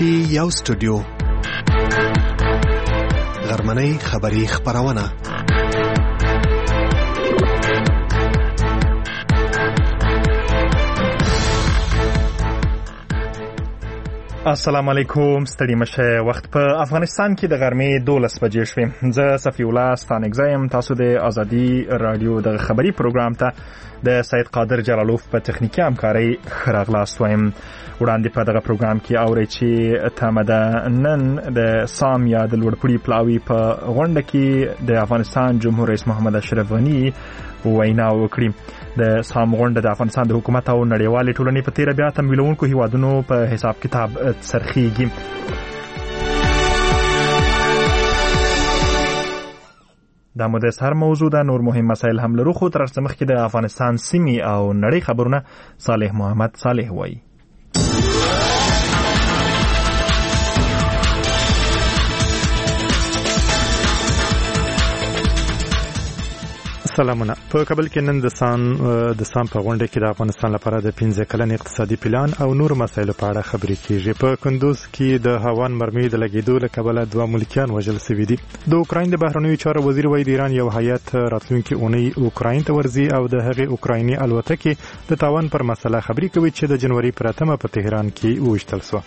پی یو سټوډیو غرمنۍ خبری خبرونه السلام علیکم. ستړي مشه. وخت په افغانستان کې د غرمې 12 بجې شوې. زه صفی الله ستانګزایم. تاسو د ازادي رادیو د خبري پروګرام ته د سید قادر جلالوف په تخنیکی همکاري خراغلاست وایم. وړاندې په دغه پروګرام کې اورئ چې تمده نن د سام یا د لوړپوړي پلاوي په غونډه کې د افغانستان جمهور رئیس محمد اشرف غنی وینا وکړي. د سام غونډه د افغانستان د حکومت او نړیوالې ټولنې په تیر بیا تمویلونکو هیوادونو په حساب کتاب څرخیږي. دا مو د سر موضوع ده. نور مهم مسایل هم لرو، خو تر څه مخکې د افغانستان سیمې او نړۍ خبرونه صالح محمد صالح وایي. سلامونه. په کابل کې نن د سام په غونډه کې د افغانستان لپاره د 15 کلن اقتصادي پلان او نور مسایلو په اړه خبرې کیږي. په کندوز کې د هاوان مرمۍ د لګیدو له کبله 2 ملکیان وژل شوي دي. د اوکراین د بهرنیو چارو وزیر وایي د ایران یو هیئت راتلونکي اونۍ اوکراین ته ورځي او د هغې اوکرایني الوتکې د تاوان پر مسله خبرې کوي چې د جنوري پر 8 په تهران کې وویشتل شوه.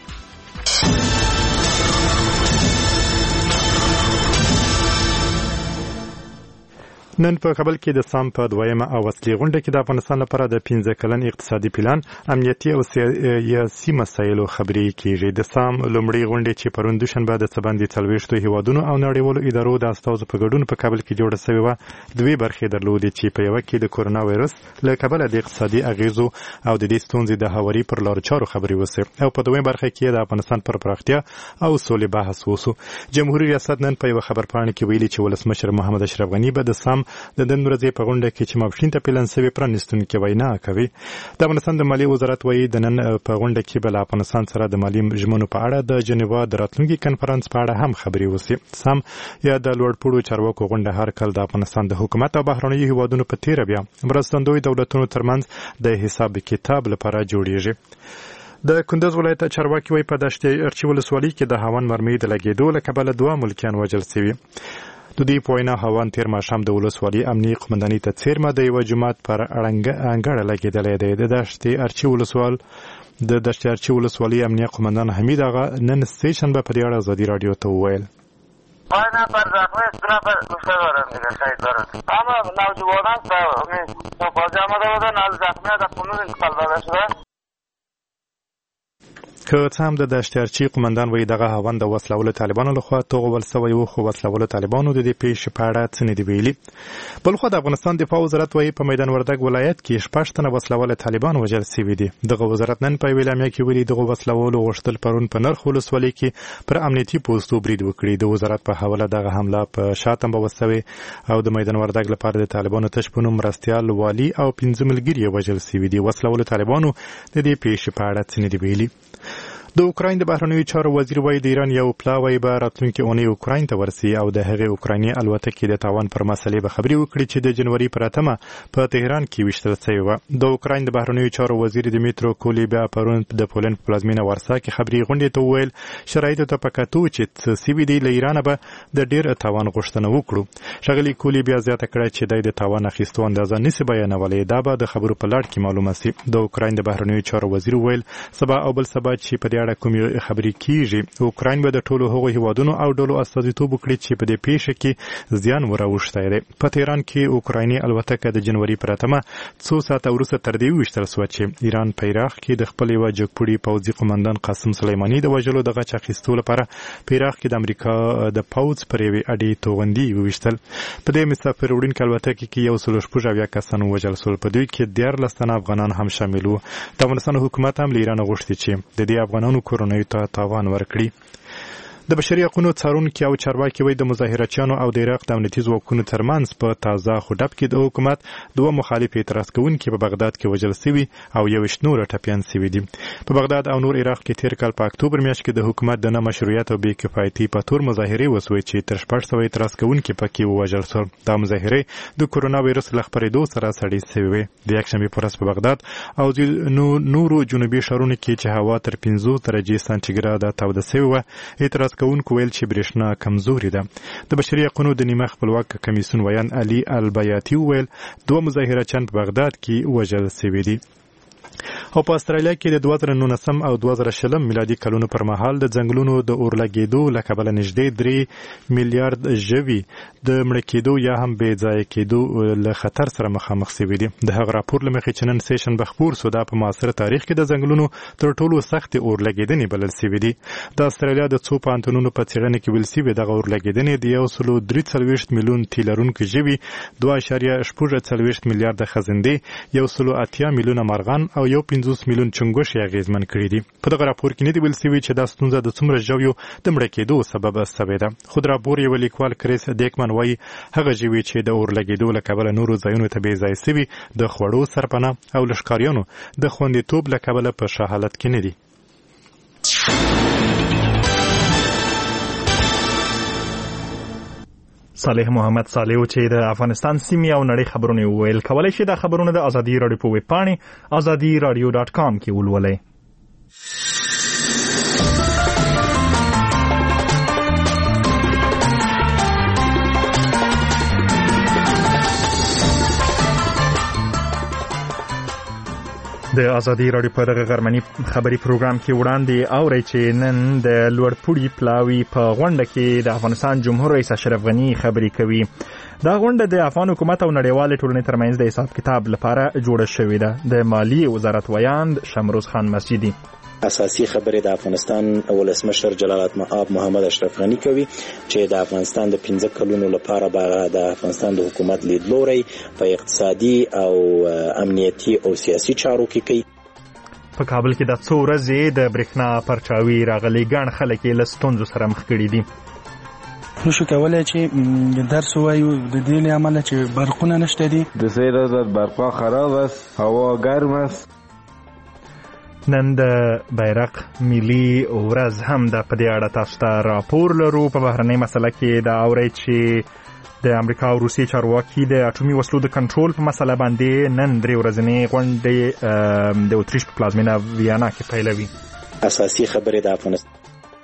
نن په کابل کې د سام په دویمه او اصلي غونډه کې د افغانستان لپاره د 15 کلن اقتصادي پلان، امنیتي او سیاسي مسایلو خبرې کیږي. د سام لومړی غونډه چې پرون دوشنبه د سباندې 40 هیوادونو او نړیوالو ادارو د استازو په ګډون په کابل کې جوړه شوې و. دوی برخې درلودې چې په یو کې د کورونا وایرس له کبله د اقتصادي اغیزو او د دې ستونزې د هواري پر لارو چارو خبرې وسه او په دویمه برخه کې د افغانستان پر پراختیا او سولې بحث وسو. جمهوریت ریاست نن په یو خبرپاڼه کې ویلي چې ولسمشر محمد اشرف غنی به د سام د نن ورځې په غونډه کې چې ماپښین ته پلان شوی پرانیستونکې وینا کوي. د افغانستان د مالیې وزارت وایي د نن په غونډه کې بل افغانستان سره د مالی ژمنو په اړه د جنیوا د راتلونکي کنفرانس په اړه هم خبرې وشي. سام یا د لوړپوړو چارواکو غونډه هر کال د افغانستان د حکومت او بهرنیو هیوادونو په تیر بیا مرستندوی دولتونو ترمنځ د حساب کتاب لپاره جوړیږي. د کندوز ولایت چارواکي وایي په دشت ارچي ولسوالۍ کې د هاوان مرمۍ د لګیدو له کبله 2 ملکیان وژل شوي. د دې په وینا هاوان تیر ماښام د ولسوالۍ امنیي قومندانۍ ته څیرمه د یو جماعت پر انګړ لګیدلې ده. د دشت ارچي ولسوالۍ امنیي قومندان حمید آغا نن سټیشن په دې اړه ازادي رادیو ته وویل. پاینا پر زخمه استرافه مستدارم دیگه شاید دارد. اما نوجوانان تا بازی آمده بودن از زخمه در خونون انتقال داده شده. که څه هم د دشتارچي قومندان وایي دغه هاوان د وسلهوالو طالبانو لخوا توغول سوی و، خو وسلهوالو طالبانو د دې پیښې په اړه څه نه دي ویلي. بلخوا د افغانستان دفاع وزارت وایي په میدان وردګ ولایت کې 6 تنه وسلهوال طالبان وژل شوي دي. دغه وزارت نن په اعلامیه کې ویلي دغه وسلهوالو غوښتل پرون په نرخ ولسوالۍ کې پر امنیتي پوسټو برید وکړي. د وزارت په حواله دغه حمله په شاتم وسوي او د میدان وردګ لپاره د طالبانو تشپونو مرستيال والي او 15 ملګري وژل شوي دي. وسلهوالو طالبانو د دې پیښې په اړه څه نه دي ویلي. د اوکراین د بهرنیو چارو وزیر وایي د ایران یو پلاوی به راتلونکي اونۍ اوکراین ته ورسي او د هغې اوکرایني الوتکې د تاوان پر مسلې به خبرې وکړي چې د جنوري پر 8 په تهران کې ویشتل شوې وه. د اوکراین د بهرنیو چارو وزیر دیمیترو کولیبا پرون د پولند په پلازمینه وارسا کې خبري غونډې ته وویل شرایطو ته په کتو چې سیوی دی له ایران به د ډیر تاوان غوښتنه وکړو. ښاغلي کولیبا زیاته کړه چې د تاوان اخیستو اندازه نشي بیانولای. دا به د خبرو په لړ کې معلومه شي. د اوکراین د بهرنیو چارو وزیر وویل سبا او بل سبا چې په دې اړه کوم خبرې کیږي اوکراین به د ټولو هغو هیوادونو او ډلو استازیتوب وکړي چې په دې پیښه کې زیان وراوښتی دی. په تهران کې اوکرایني الوتکه د جنوري پر 8 څو ساعته وروسته تر دې وویشتل شوه چې ایران په عراق کې د خپل یوه جګپوړي پوځي قومندان قاسم سلیماني د وژلو د غچ اخیستو لپاره په عراق کې د امریکا د پوځ پر یوې اډې توغندي وویشتل. په دې مسافر وړونکي الوتکې کې 116 کسان وژل شول. په دوی کې 14 تنه افغانان هم شامل وو. د افغانستان حکومت هم له ایران غوښتي چې د دې افغانانو کورنیو ته تاوان ورکړي. د بشري حقوقو څارونکي او چارواکي وایي د مظاهرچیانو او د عراق د امنیتي ځواکونو ترمنځ په تازه خوډب کې د حکومت دوه مخالف اعتراض کوونکي په بغداد کې وژل شوي او 21 نور ټپيان شوي دي. په بغداد او نور عراق کې تیر کال په اکتوبر میاشت کې د حکومت د نه مشروعیت او بې کفایتي په تور مظاهرې وسوي چې تر 600 اعتراض کوونکي پکې ووژل شول. دا مظاهرې د کورونا وایرس له خپرېدو سره سړې شوې وې. د یکشنبې په ورځ په بغداد او نورو جنوبي ښارونو کې چې هوا تر 15 درجې سانتیګراډه توده شوې وه، اعتراض کوونکو ویل چې برېښنا کمزوري ده. د بشري حقوقو د نیمه خپلواک کمیسیون ویان علي البیاتي ویل دوه مظاهرچیان په بغداد کې وژل شوي دي. او په استرالیا کې د 2019 او 2020 میلادي کلونو پر مهال د ځنګلونو د اورلګېدو له کبله نږدې 3 میلیارډ ژوي د مړه کېدو یا هم بې ځایه کېدو له خطر سره مخامخ شوي دي. د هغه راپور له مخې چې نن سیشنبه خپور شو، دا په معاصر تاریخ کې د ځنګلونو تر ټولو سختې اورلګېدنې بلل شوي دي. د استرالیا د څو پوهنتونونو په څېړنه کې ویل شوي دغه اورلګېدنې د 143 میلیون تیل لرونکي ژوي، 2.4 میلیارډ خزندې، 180 میلیونه مرغان او 15 میلیون چنګوښې اغېزمن کړي دي. په دغه راپور کې نه دی ویل شوي چې دا ستونزه د څومره ژویو د مړه کېدو سبب شوې ده. خو د راپور یو لیکوال کریس دیکمن وایي هغه ژوي چې د اورلګېدو له کبله نورو ځایونو ته بې ځای شوي د خوړو سرپناه او له ښکاریانو د خوندیتوب له کبله په ښه حالت کې نه دي. صالح محمد صالح چې د افغانستان سیمې او نړۍ خبرونه ویل، کولای شي د خبرونه د ازادي رادیو په ویب پاڼې azadiradio.com کې ولولئ. د ازادي رادیو په دغه غرمني خبري پروګرام کې وړاندې اورئ چې نن د لوړپوړي پلاوي په غونډه کې د افغانستان جمهور رئیس اشرف غني خبري کوي. دا غونډه د افغان حکومت او نړیوال ټولنې ترمنځ د حساب کتاب لپاره جوړه شوې ده. د مالیې وزارت ویاند شمروز خان مسجدي اساسي خبره د افغانستان ولسمشر جلال المآب محمد اشرف غني کوي چې د افغانستان د 15 کلونو لپاره د افغانستان د حکومت لیدلوري په اقتصادي او امنیتي او سیاسي چارو کې کوي. په کابل کې د څو ورځې د برېښنا پرچاوي راغلي ګڼ خلک یې له ستونزو سره مخ کړي دي. نشو کولای چې درس وایو د دې له امله چې برقونه نشته دي. د سه ورځې برق خراب است، هوا ګرم است. نن د بیرق ملي ورځ هم د په دې اړه تاسو ته راپور لرو. په بهرنۍ مسله کې دا اورئ چې د امریکا او روسیې چارواکي د اټومي وسلو د کنټرول په مسله باندې نن 3 ورځنۍ غونډه د اتریش په پلازمینه ویانا کې پیلوي. اساسي خبره د افغانستان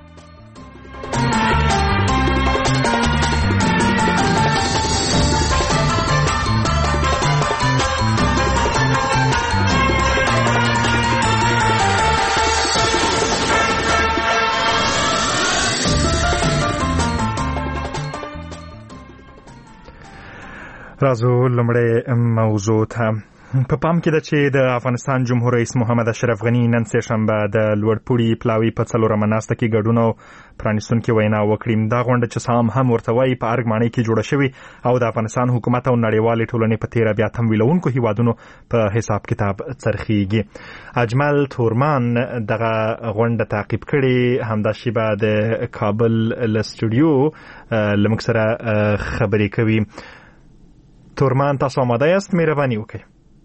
راځو لومړی موضوع ته. په پام کې ده چې د افغانستان جمهور رئیس محمد اشرف غني نن سهشنبه د لوړپوړي پلاوي په 4مه ناسته کې ګډون او پرانیستونکې وینا وکړي. دا غونډه چې سام هم ورته وایي په ارګ ماڼۍ کې جوړه شوې او د افغانستان حکومت او نړیوالې ټولنې په تیره بیا تمویلونکو هیوادونو په حساب کتاب څرخیږي. اجمل تورمان دغه غونډه تعقیب کړي، همدا شیبه د کابل له سټوډیو لمک سره خبرې کوي. تورمان تاسو آماده یاست؟ مهرباني وکړئ.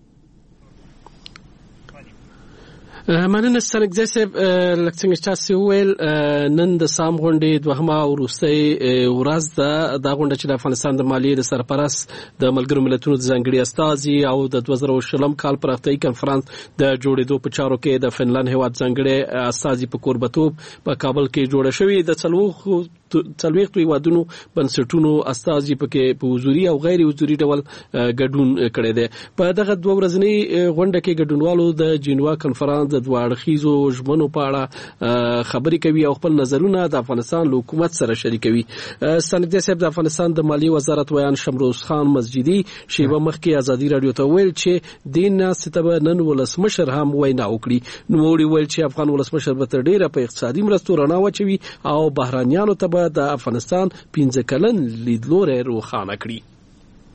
مننه سرګزی صاحب. لکه څنګه چې تاسو وویل نن د سام غونډې دوهمه او وروستۍ ورځ ده. دا غونډه چې د افغانستان د مالیې د سرپرست د ملګرو ملتونو د ځانګړي استازي او د 2020 کال پر هفتهیي کنفرانس د جوړېدو په چارو کې د فنلند هیواد ځانګړي استازي په کوربتوب په کابل کې جوړه شوې. د څلوېښتو هیوادونو بنسټونو استازي پکې په حضوري او غیر حضوري ډول ګډون کړی دی. په دغه 2 ورځنۍ غونډه کې ګډونوالو د جنیوا کنفرانس د دوه اړخیزو ژمنو په اړه خبرې کوي او خپل نظرونه د افغانستان له حکومت سره شریکوي. سندي صاحب د افغانستان د مالیې وزارت ویان شمروز خان مسجدي شیبه مخکې ازادي رادیو ته ویل چې دین ستبه نن ولسمشر هم وینا وکړي. نو ویل چې افغان ولسمشر به تر ډیره په اقتصادي مرستو رڼا واچوي او بهرانيانو ته د افغانستان 15 کلن لیدلوري روښانه کړي.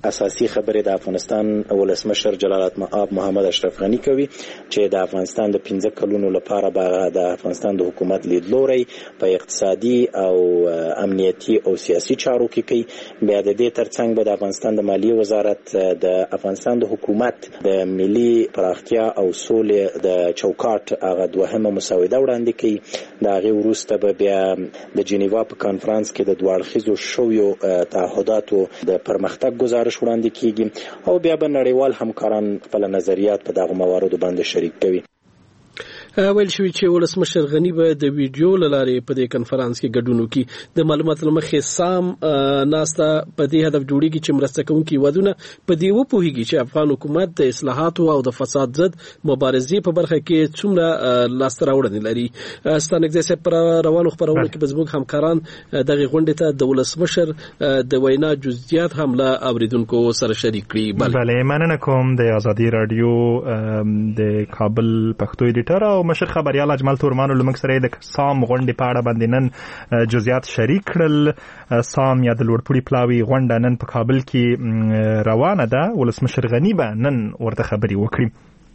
اساسي خبرې د افغانستان ولسمشر جلال المآب محمد اشرف غنی کوي چې د افغانستان د 15 کلونو لپاره د افغانستان د حکومت لیدلوري په اقتصادي او امنیتي او سیاسي چارو کې کوي. بیا د دې ترڅنګ به د افغانستان د مالیې وزارت د افغانستان د حکومت د ملي پراختیا او سولې د چوکاټ هغه دوهمه مسوده وړاندې کوي. د هغې وروسته به بیا د جنیوا په کانفرنس کې د دواړخیزو شویو تعهداتو د پرمختګ گزارش وړاندې کیږي او بیا به نړیوال همکاران خپل نظریات په دغه مواردو باندې شریک کوي. ویل شوی چې ولسمشر غنی به د ویډیو لارې په دې کنفرانس کې ګډون وکړي. د معلوماتو لمخې سام ناستا په دې هدف جوړیږي چې مرسته کوونکي ودونه په دې وپوهیږي چې افغان حکومت د اصلاحاتو او د فساد ضد مبارزې په برخه کې څومره لاسته راوړنې لري. ستانګزه پر روانو خبرونه کې بزموږ همکاران دغه غونډې ته د ولسمشر د وینا جزئیات هم له اوریدونکو سره شریک کړي. بله مننه کوم د آزادي رادیو د کابل پښتو ایډیټر او مشر خبريال اجمل تورمانو لمک سره د سام غونډې په اړه باندې نن جزئیات شریک کړل. سام یا د لوړپوړي پلاوي غونډه نن په کابل کې روانه ده. ولسمشر غنی به نن ورته خبري وکړي.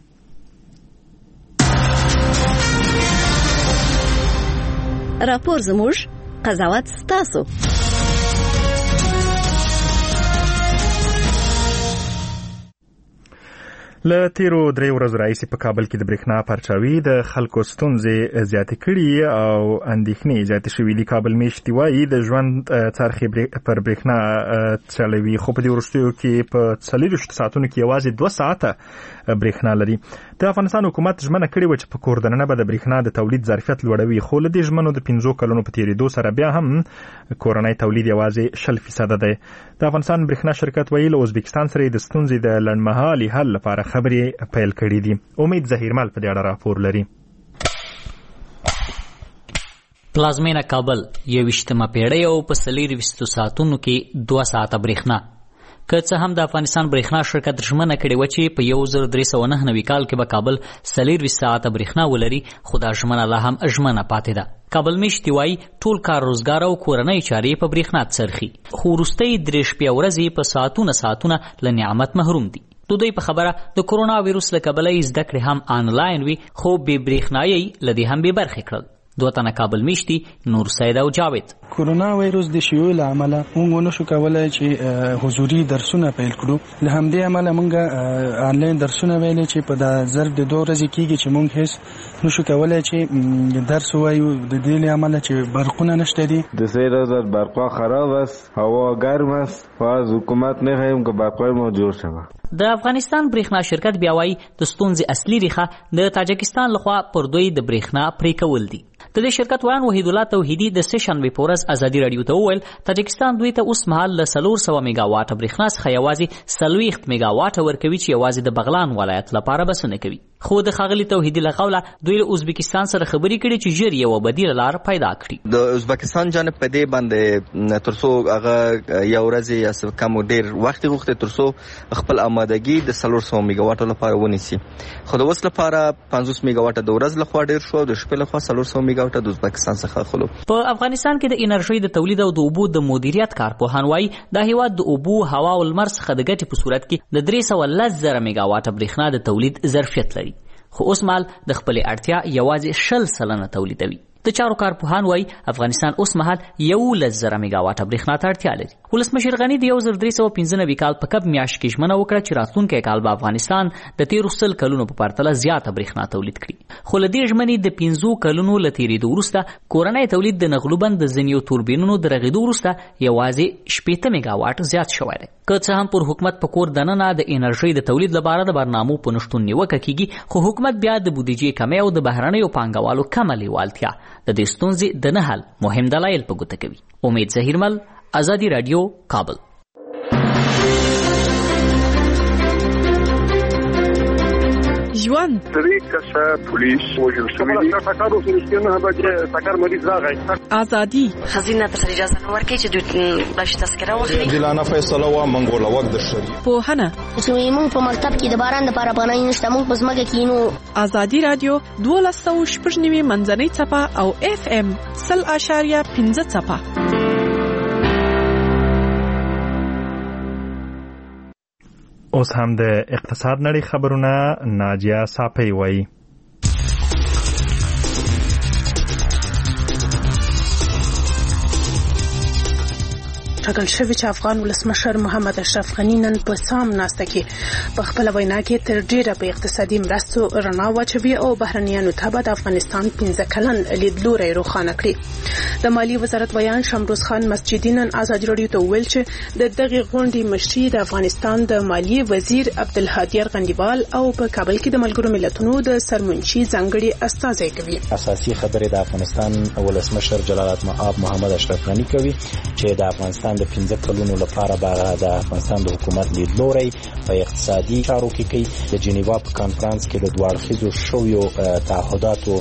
راپور زموږ قضاوت ستاسو. له تیرو 3 ورځو راهیسې په کابل کې د برېښنا پرچاوي د خلکو ستونزې زیاتې کړي او اندېښنې زیاتې شوي دي. کابل میشتي وایي د ژوند څرخې پر برېښنا چلوي خو په دې وروستیو کې په 24 ساعتونو کې یوازې 2 ساعته برېښنا لري. د افغانستان حکومت ژمنه کړې وه چې په کور دننه به د برېښنا د تولید ظرفیت لوړوي خو له دې ژمنو د 15 کلونو په تېرېدو سره بیا هم کورنی تولید یوازې 0% دی. د افغانستان برېښنا شرکت وایي له ازبکستان سره د ستونزې د لنډمهالي حل لپاره خبرې پیل کړې دي. امید ظهیرمل په دې اړه راپور لري. پلازمینه کابل 21مه پیړۍ او په 24 ساعتونو کې 2 ساعته برېښنا. که څه هم د افغانستان برېښنا شرکت ژمنه کړې وه چې په 1399 کال کې به کابل 24 ساعته برېښنا ولري خو دا ژمنه لا هم ژمنه پاتې ده. کابل میشتي وایي ټول کار روزګار او کورنۍ چارې په برېښنا څرخي خو وروستۍ 3 شپې ورځې په ساعتونه له نعمت محروم دي. د دوی په خبره د کرونا ویروس له کبله زده کړې هم آنلاین وي خو بې برېښنایي له دې هم بې برخې کړل. 2 تنه کابل میشتي نور سید او جاوید. کرونا وایروس د شیوع له امله موږ نشو کولای چې حضوري درسونه پیل کړو. له همدې امله موږ آنلاین درسونه ویلې چې په د ظرف د 2 ورځې کېږي چې موږ هیڅ نشو کولای چې درس وایو د دې له امله چې برقونه نشته دي. د 3 روز برقا خراب است، هوا گرم است و از حکومت می‌خواهیم که برقای ما جور شود. د افغانستان برېښنا شرکت بیا وایي د ستونزې اصلي ریښه د تاجکستان لخوا پر دوی د برېښنا پرې کول دي. د دې شرکت ویان وحید الله توحیدي د سشنبې په ورځ ازادي رادیو ته وویل تاجکستان دوی ته اوس مهال له 400 میګاواټه برېښنا څخه یوازې 40 میګاواټه ورکوي چې یوازې د بغلان ولایت لپاره بسنه کوي. خو د ښاغلي توحیدي له قوله دوی له ازبکستان سره خبرې کړي چې ژر یوه بدیله لار پیدا کړي. د ازبکستان جانب په دې باندې ترڅو هغه یو ورځ یا کم ډیر وخت غوښتي ترڅو خپل آمادګي د 400 میګاواټو لپاره ونیسي. خو د اوس لپاره 50 میګاواټه د ورځ لخوا ډیر شو، د شپې لخوا 400 میګاواټه د ازبکستان څخه خلو. په افغانستان کې د انرژي د تولید او د اوبو د مدیریت کارپوهان وایي دا هیواد د اوبو، هوا او لمر څخه د ګټې په صورت کې د 310 میګاواټه برېښنا د تولید ظرفیت لري خو اوس مال د خپلې اړتیا یوازې 0% تولیدوي. د چارو کارپوهان وایي افغانستان اوس مهال 11,000 میګاواټه برېښنا ته اړتیا لري. ولسمشر غني د 1395 کال په کب میاشت کې ژمنه وکړه چې راتلونکی کال به افغانستان د 13 کلونو په پرتله زیاته برېښنا تولید کړي. خو له دې ژمنې د 15 کلونو له تېرېدو وروسته کورنی تولید د نغلوبند د ځینو توربینونو د رغېدو وروسته یوازې 60 میګاواټ زیات شوی دی. که څه هم پر حکومت په کور دننه د انرژي د تولید لپاره د برنامو په نشتون نیوکه کیږي خو حکومت بیا د بودیجې کمی او د بهرنیو پانګوالو کمه لیوالتیا د دې ستونزې د نه حل مهم دلایل په ګوته کوي. امید ظهیرمل، آزادي رادیو، کابل. ژوند درې کسه پولیس وژل شوي دي. ټکر وشو نه بچ ټکر مریض راغی. ازادي خزینه ته اجازه نه ورکړي چې دوی بلش تذکره واخلي. دلانه فیصله وا منګوله وخت د شری پوهنه چې موږ په مکتب کې د باران لپاره پناه نشته، موږ په ځمکه کې نو. آزادي رادیو 12.9 منځنۍ څپه او FM 0.5 څپه. اوس هم د اقتصاد نړۍ خبرونه ناجیه صافی وایي. ټاکل شوی چې افغان ولسمشر محمد اشرف غنی نن په سام ناسته کې په خپل وینا کې تر ډیره په اقتصادي مرستو رڼا واچوي او بهرنیانو ته به د افغانستان 15 کلن لیدلوری روښانه کړي. د مالی وزارت ویان شمروز خان مسجدي نن ازادي راډیو ته ویل چې د دغه غونډې مشري د افغانستان د مالی وزیر عبدالهادي ارغندیوال او په کابل کې د ملګرو ملتونو د سرمنشي ځانګړي استازي کوي. اساسي خبرې د افغانستان ولسمشر جلال المآب محمد اشرف غنی کوي چې د افغانستان د 15 کلونو لپاره د افغانستان د حکومت لیدلوری په اقتصادي چارو کې کوي. د جنیوا په کانفرنس کې د دوه اړخیزو شویو تعهداتو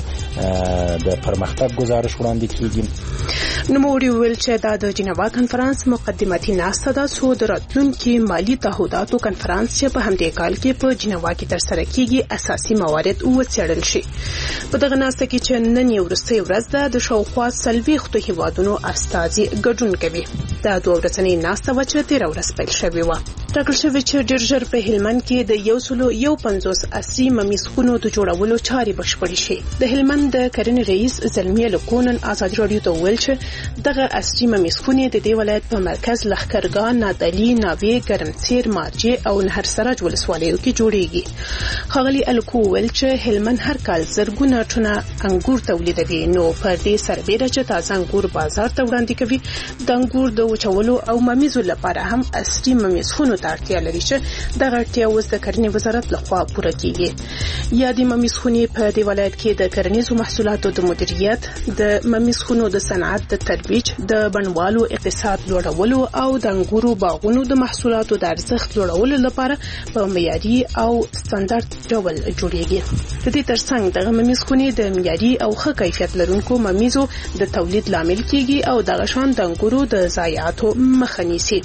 د پرمختګ گزارش وړاندې کیږي. نوموړي ویل چې دا د جنیوا کانفرنس مقدماتي ناسته ده څو د راتلونکي مالی تعهداتو کانفرنس چې په همدې کال کې په جنیوا کې ترسره کیږي اساسي موارد وڅېړل شي. په دغه ناسته کې چې نن یې وروستۍ ورځ ده د شاوخوا 40 هیوادونو استازي ګډون کوي. دا دوه ورځنۍ ناسته وه چې تېره ورځ پیل شوې وه. ټاکل شوې چې ډېر ژر په هلمند کې د 150 عصري ممیزخونو د جوړولو چارې بشپړې شي. د هلمند د کرنې رئیس زلمیه لکونن ازادي راډیو ته ویل چې دغه عصري ممیزخونې د دې ولایت په مرکز لښکرګاه، نادعلي، ناوې، ګرمسیر، مارجې او نهر سراج ولسوالیو کې جوړیږي. ښاغلي الکو ویل چې هلمند هر کال زرګونه ټنه انګور تولیدوي نو پر دې سربېره چې تازه انګور بازار ته وړاندې کوي د انګور د وچولو او ممیزو لپاره هم عصري ممیزخونو ته اړتیا لري چې دغه اړتیا اوس د کرنې وزارت لخوا پوره کیږي. یا د ممیزخونې په دې ولایت کې د کرنیزو محصولاتو د مدیریت، د ممیزخونو د صنعت د ترویج، د بڼوالو اقتصاد لوړولو او د انګورو باغونو د محصولاتو د ارزښت لوړولو لپاره په معیاري او ستاندرد ډول جوړیږي. د دې ترڅنګ دغه ممیزخونې د معیاري او ښه کیفیت لرونکو ممیزو د تولید لامل کیږي او دغه شان د انګورو د ضایعاتو مخه نیسي.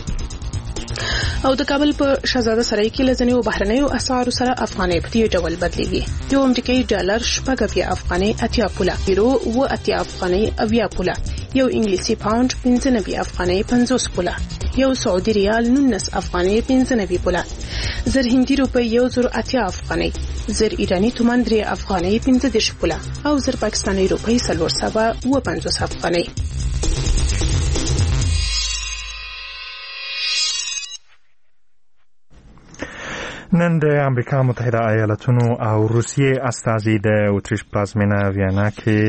او د کابل په شهزاده سرای کې لزنیو بهرنیو اسعارو سره افغانۍ په دې ډول بدلیږي. یو امریکایي ډالر 8 افغانۍ 80 پوله، یورو 80 افغانۍ 80 پوله، یو انګلیسي پاوند 95 افغانۍ 50 پوله، یو سعودي ریال 19 افغانۍ 95 پوله، زر هندي روپۍ 1080 افغانۍ، زر ایرانی تومان 3 افغانۍ 15 پوله او زر پاکستاني روپۍ 450 افغانۍ. نن د امریکا متحده ایالاتونو او روسیې استازي د اتریش پلازمینه ویانا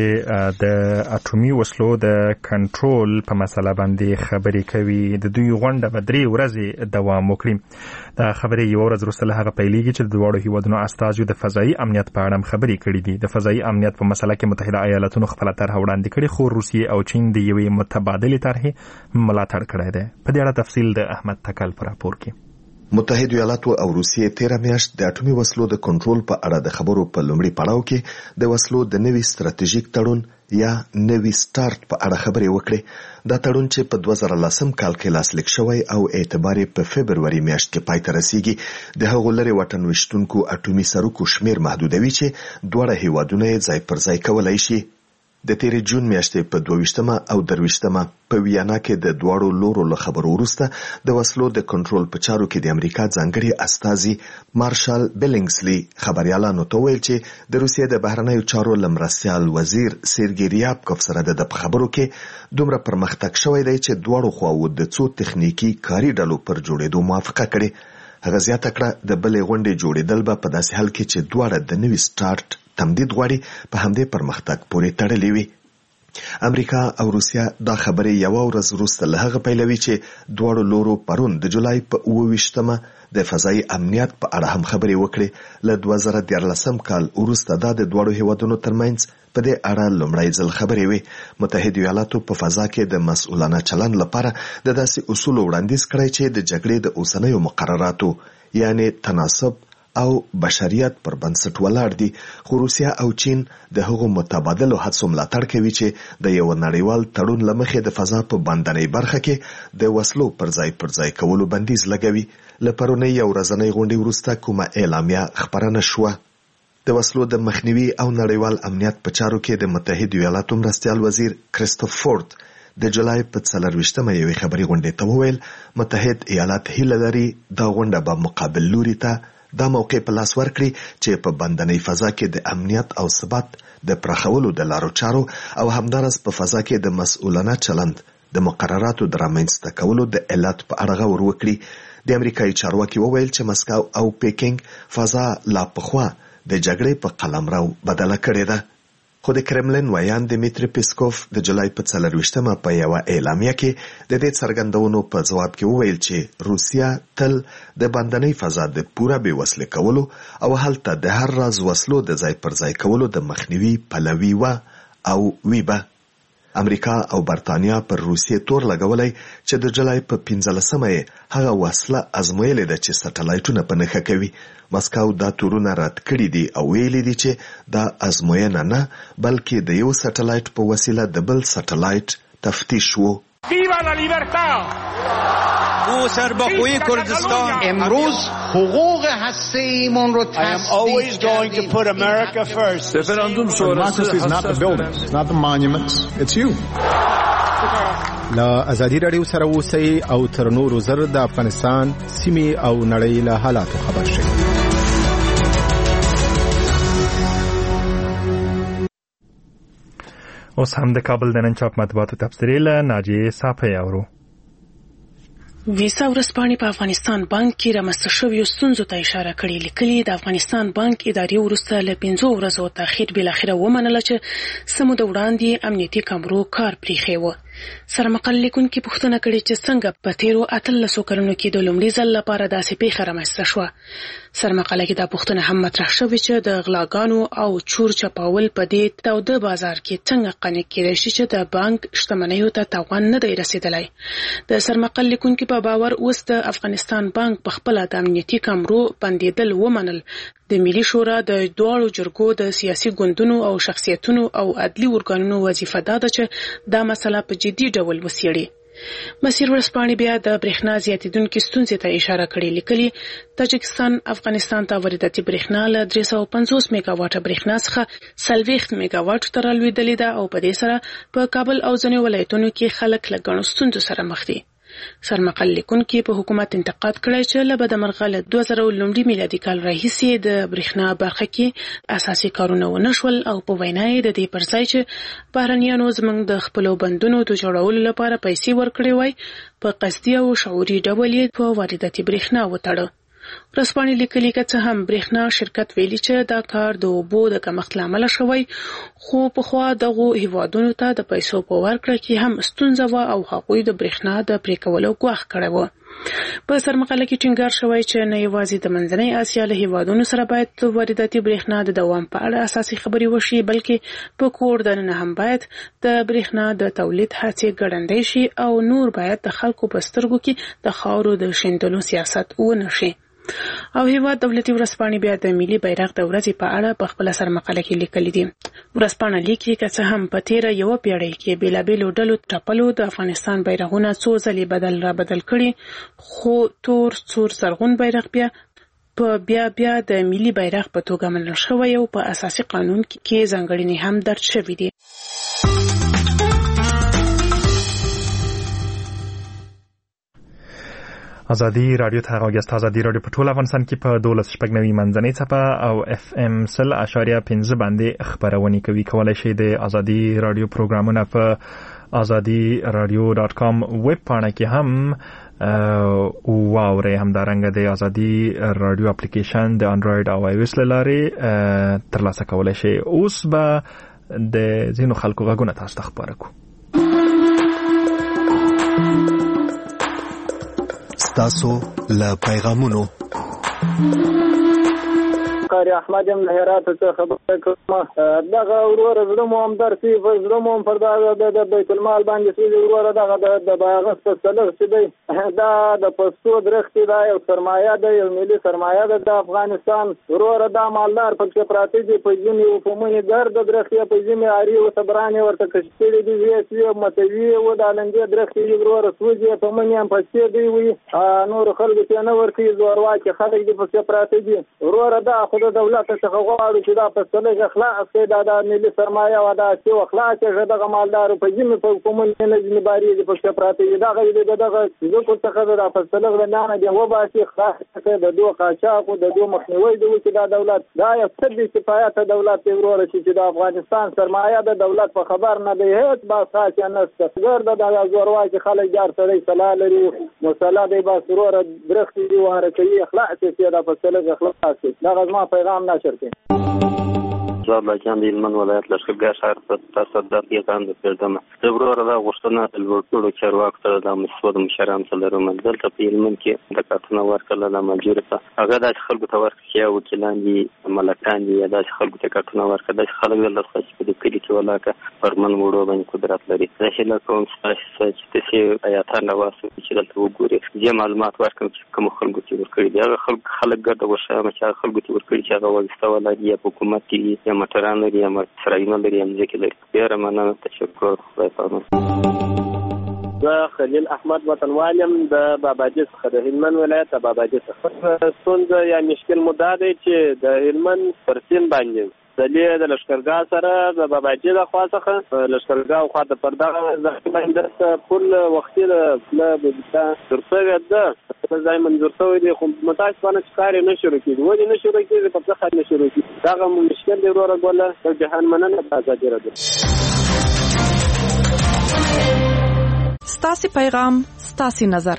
کې د اټومي وسلو د کنټرول په مسله باندې خبرې کوي. د دوی غونډه به 3 ورځې دوام وکړي. دا خبرې یو ورځ وروسته له هغه پیلېږي چې د دواړو هیوادونو استازو د فضایي امنیت په اړه خبرې کړې دي. د فضایي امنیت په مسله کې متحده ایالاتونو خپل طرح وړاندې کړې، خو روسیې او چین د یوې متبادلې طرحې ملاتړ کړی دی. په دې اړه تفصیل د احمد تکل پر راپور کې. متحده ایالاتو او روسیې 13 میاشت د اټومي وسلو د کنټرول په اړه د خبرو په لومړي پړاو کې د وسلو د نوي ستراتیژیک تړون یا نوي سٹارټ په اړه خبرې وکړې. دا تړون چې په 2010 کال کې لاسلیک شوی او اعتبار په فبروري میاشت کې پای ته رسیږي د هغو لري وطن وشتونکو اټومي سرکو شمیر محدودوي چې دوه هیوادونه ځای پر ځای کولای شي. د تیرې جون میاشتې په 22 او 23 په ویانا کې د دواړو لورو له خبرو وروسته د وسلو د کنټرول په چارو کې د امریکا ځانګړي استازي مارشال بیلینګسلی خبريالانو ته ویل چې د روسیې د بهرنیو چارو لمرستیال وزیر سرګی ریابکوف سره د خبرو کې دومره پرمختګ شوی دی چې دواړو خواو د څو تخنیکی کاري ډلو پر جوړېدو موافقه کړې. هغه زیاته کړه د بلې غونډې جوړېدل به په داسې حال کې چې دواړه د نوي سٹارټ تمدید غواړي په همدې پرمختګ پورې تړلې وي. امریکا او روسیا دا خبرې یو ورځ وروسته له هغه پیلوي چې دواړو لورو پرون د جولای په 28مه د فضایي امنیت په اړه هم خبرې وکړې. له 2014 کال وروسته دا د دواړو هیوادونو ترمنځ په دې اړه لومړی ځل خبرې وي. متحده ایالاتو په فضا کې د مسؤلانه چلند لپاره د داسې اصول وړاندیز کړی چې د جګړې د اوسنیو مقرراتو یعنی تناسب او بشریت پر بنسټ ولاړ دي. خو روسیا او چین د هغو متبادلو هڅو ملاتړ کوي چې د یو نړیوال تړون لمخې د فضا په باندنۍ برخه کې د وسلو پر ځای کولو بندیز لګوي. له پرونی یو ورځنۍ غونډې وروسته کومه اعلامیه خبرنه شوه. د وسلو د مخنیوي او نړیوال امنیت په چارو کې د متحده ایالاتو مرستیال وزیر کریستوف فورد د جولای په 24مه یوې خبري غونډې ته وویل متحد ایالات هیله لري دا غونډه به مقابل لوري ته دا موقع په لاس ورکړي چې په بندنۍ فضا کې د امنیت او ثبات د پراخولو د لارو چارو او همدارس په فضا کې د مسؤلانه چلند د مقرراتو د رامنځته کولو د علت په اړه غور وکړي. د امریکایي چارواکي وویل چې مسکو او پیکینګ فضا لا پخوا د جګړې په قلمرو بدله کړې ده. خو د کرملین ویان دمیتری پیسکوف د جولای په 24مه په یوه اعلامیه کې د دې څرګندونو په ځواب کې وویل چې روسیا تل د بندنۍ فضا د پوره بې وسلې کولو او هلته د هر راز وسلو د ځای پر ځای کولو د مخنیوي پلوي و او وی به. امریکا او برتانیا پر روسیې تور لګولای چې د جولای په 15مه هغه وسله ازمویلې ده چې سټلایټونه په نښه کوي. مسکو دا تورونه رد کړي دي او ویلي دي چې دا ازموینه نه بلکې د یو سټلایټ په وسیله د بل سټلایټ تفتیش وو. ویوا لا لیبرتا او سربخوی کردستان امروز حقوق هسته‌ایمون رو I am always going to put America first. Referendum شورای is not the buildings, not the monuments, it's you. لا ازادي رادیو سره اوسئ او تر نورو زر د افغانستان سیمې او نړۍ له حالاتو خبر شئ. اوس هم د کابل د نن چاپ مطبوعاتو تبصرې له ناجیې صافی اورو. ویسا ورځپاڼې په افغانستان بانک کې رامنځته شویو ستونزو ته اشاره کړې. لیکلي د افغانستان بانک ادارې وروسته له 5 ورځو تاخیر بالاخره ومنله چې سمو د وړاندې امنیتي کامرو کار پریښی و. سرمقال لیکونکي پوښتنه کړې چې څنګه په تیرو 18 کلونو کې د لومړي ځل لپاره داسې پیښه رامنځته شوه. سرمقاله کې دا پوښتنه هم مطرح شوې چې د غلاګانو او چور چپاول په دې توده بازار کې څنګه قانع کېدای شي چې د بانک شتمنیو ته تاوان نه دی رسیدلی. د سرمقال لیکونکي په باور اوس د افغانستان بانک په خپل د امنیتي کامرو بندیدل ومنل. د ملي شورا د دوړو جرګو د سیاسي ګوندونو او شخصیتونو او عدلي ورګانونو وظیفه ده چې دا مسله په جدي ډول وڅېړي. مسیر ورځپاڼې بیا د برېښنا زیاتېدونکې ستونزې ته اشاره کړې. لیکلي تاجکستان افغانستان ته وارداتي برېښنا له 350 میګاواټه برېښنا څخه 40 میګاواټ ته رالوېدلې ده او په دې سره په کابل او ځینو ولایتونو کې خلک له ګڼو ستونزو سره مخ دي. سرمقال لیکونکي په حکومت انتقاد کړی چې له بدمرغه له 2000 میلادي کال راهیسې د برېښنا برخه کې اساسي کارونه ونه شول او په وینا یې د دې پر ځای چې بهرنیانو زموږ د خپلو بندونو د جوړولو لپاره پیسې ورکړې وای په قصدي او شعوري ډول یې په وارداتي برېښنا وتړه. ورځپاڼې لیکلي که څه هم برېښنا شرکت ویلي چې دا کار د اوبو د کمښت له امله شوی خو پخوا دغو هیوادونو ته د پیسو په ورکړه کې هم ستونزه وه او هغوی د برېښنا د پرې کولو ګواښ کړی و. په سرمقاله کې ټینګار شوی چې نه یوازې د منځنۍ اسیا له هیوادونو سره باید وارداتي برېښنا د دوام په اړه اساسي خبرې وشي بلکې په کور دننه هم باید د برېښنا د تولید هڅې ګړندۍ شي او نور باید د خلکو په سترګو کې د خاورو د شیندلو سیاست ونه شي. او هیواد دولتي ورځپاڼې بیا د ملي بیرغ د ورځې په اړه په خپل سرمقاله کې لیکلي دي. ورځپاڼه لیکي که څه هم په تیره یوه پیړۍ کې بیلابیلو ډلو ټپلو د افغانستان بیرغونه څو ځلې بدل کړي خو تور سور زرغون بیرغ بیا د ملي بیرغ په توګه منل شوی او په اساسي قانون کې ځانګړنې هم درج شوې دي. ازادي رادیو ته غوږیاست. ازادي رادیو په ټول افغانستان کې په 12.9 منځنۍ څپه او FM 100.5 باندې خبرونه کوي. کولای شئ د ازادي رادیو پروګرامونه په azadiradio.com ویب پاڼه کې هم واورئ. همدارنګه د ازادي رادیو اپلیکیشن د انډراید او آی او اس له لارې ترلاسه کولای شئ. اوس به د ځینو خلکو غږونه تاسو ته خبره کوو. تاسو له پیغامونو قاری احمد یم له هرات څخه خبرې کوم. دغه ورور زړه مو هم درسي زړه مو هم پر د بیت المال باندې سوي ورور دغه د باغس په سلغ چې دی دا د پښتو درختي دا یو سرمایه ده یو ملي سرمایه ده د افغانستان. ورور دا مالدار پکې پراته دي په ځینې او په منې ګرد درختي په ځینې اړي او صبرانه ورته کشتري دي وی متوي و د لنګي درختي ورور سوځي په منې هم پښې دی وي نور خلک ته نه ورتي زوروا کې خلک دي پکې پراته دي. ورور دا خدای د دولت څخه غواړو چې دا فیصله اخلاص کړي د ملي سرمایه او د چې اخلاص کې دغه مالدار په جمی په کومل نه جنباري د پښه پراته دي دغه ځکه څخه د فیصله نه دی و باسي خاص د دوه قاچاق او د دوه مخنیوي د چې دا دولت دا یو څه کفایت دولت ورور چې د افغانستان سرمایه د دولت په خبر نه دی هیڅ با خاص نه ست ګرد د زورواکي خلک جار سره صلاح لري مصالحه دی با سرور درختي دی وهرکي اخلاص چې دا فیصله اخلاص دا غوښمه پیغام نشر کړي زاد لاجان د هلمند ولایت لښکرګاه ښار په تصدق یې د پیردمه د ورور د غوښتنه د لوړپوړو چارواکو سره د مسعود مشران سره لرم دلته په هلمند کې د کارتونه ورکړل د منجور ته هغه د خلکو ته ورکړي او وکیلان دي ملکان دي د خلکو ته کارتونه ورکړي د خلک د لاسه په دې کې چې ولاکه پرمن وړو باندې قدرت لري دا چې له کوم څه چې څه آیاتان راوځي چې دلته وګوري چې معلومات ورکړم چې کوم خلکو چې ورکړي دا خلک ګډه وشامه چې خلکو چې ورکړي چې هغه وځي ولادي په حکومت کې مټران لري یا مټرایونه لري هم ځکه لري بیا مننه تشکر خدای پامه زه خلیل احمد وطنوالم د باباجي څخه د هلمند ولایت د باباجي څخه ستونزه یا مشکل مدعا دی چې د هلمند پر سیند باندې د لښکرګاه سره د باباجي د خوا څخه لښکرګاه خوا د پردغه باندې پل وختي له ترڅو ده ځای منظور شوی دی خو متاسفانه چې کار نه شروع کیږي ولې نه شروع کیږي په څه خاطر نه شروع کیږي دا مشکل دی وروره ګوله د جهان مننه د ازادي راډیو ستاسو پیغام ستاسو نظر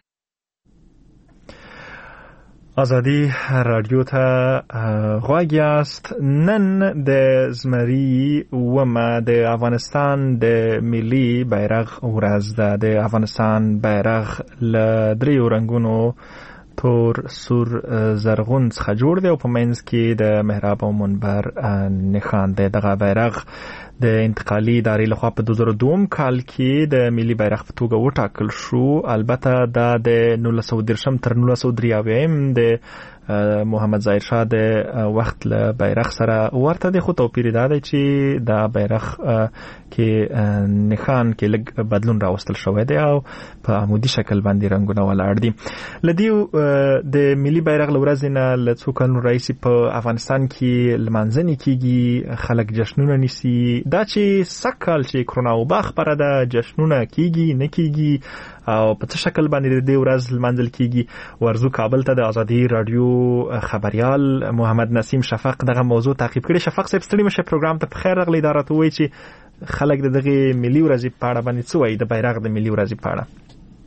ازادي رادیو ته غواړی است نن د زمری ومه د افغانستان د ملي بیرغ ورځ ده د افغانستان بیرغ له دریو رنگونو تور سور زرغون څخه جوړ دی او په منځ کې د محراب او منبر نښان دی دغه بیرغ د انتقالي ادارې لخوا په 2002 کال کې د ملي بیرغ په توګه وټاکل شو البته دا د 1913 تر 1993 د محمد ظاهر شاه د وخت له بیرغ سره ورته دی خو توپیر دا دی چې دا بیرغ کې نښان کې لږ بدلون راوستل شوی دی او په عمودي شکل باندې رنگونه ولاړ دي لدیو د ملي بیرغ لورځ نه له څو کلونو راهیسې په افغانستان کې لمانځنې کیږي خلک جشنونه نیسي دا چې سکهال چې کرونا وبا خبره ده جشنونه کیږي نه کیږي او په څه شکل باندې د ورځ لمانځل کیږي ورزو کابل ته د ازادي رادیو خبريال محمد نسیم شفق دغه موضوع تعقیب کړي شفق صاحب ستړي مشه پروګرام ته بخیر راغلی دا راته وایي چې خلک دغه ملي ورځې په اړه باندې څه وایي د بیرغ د ملي ورځې په اړه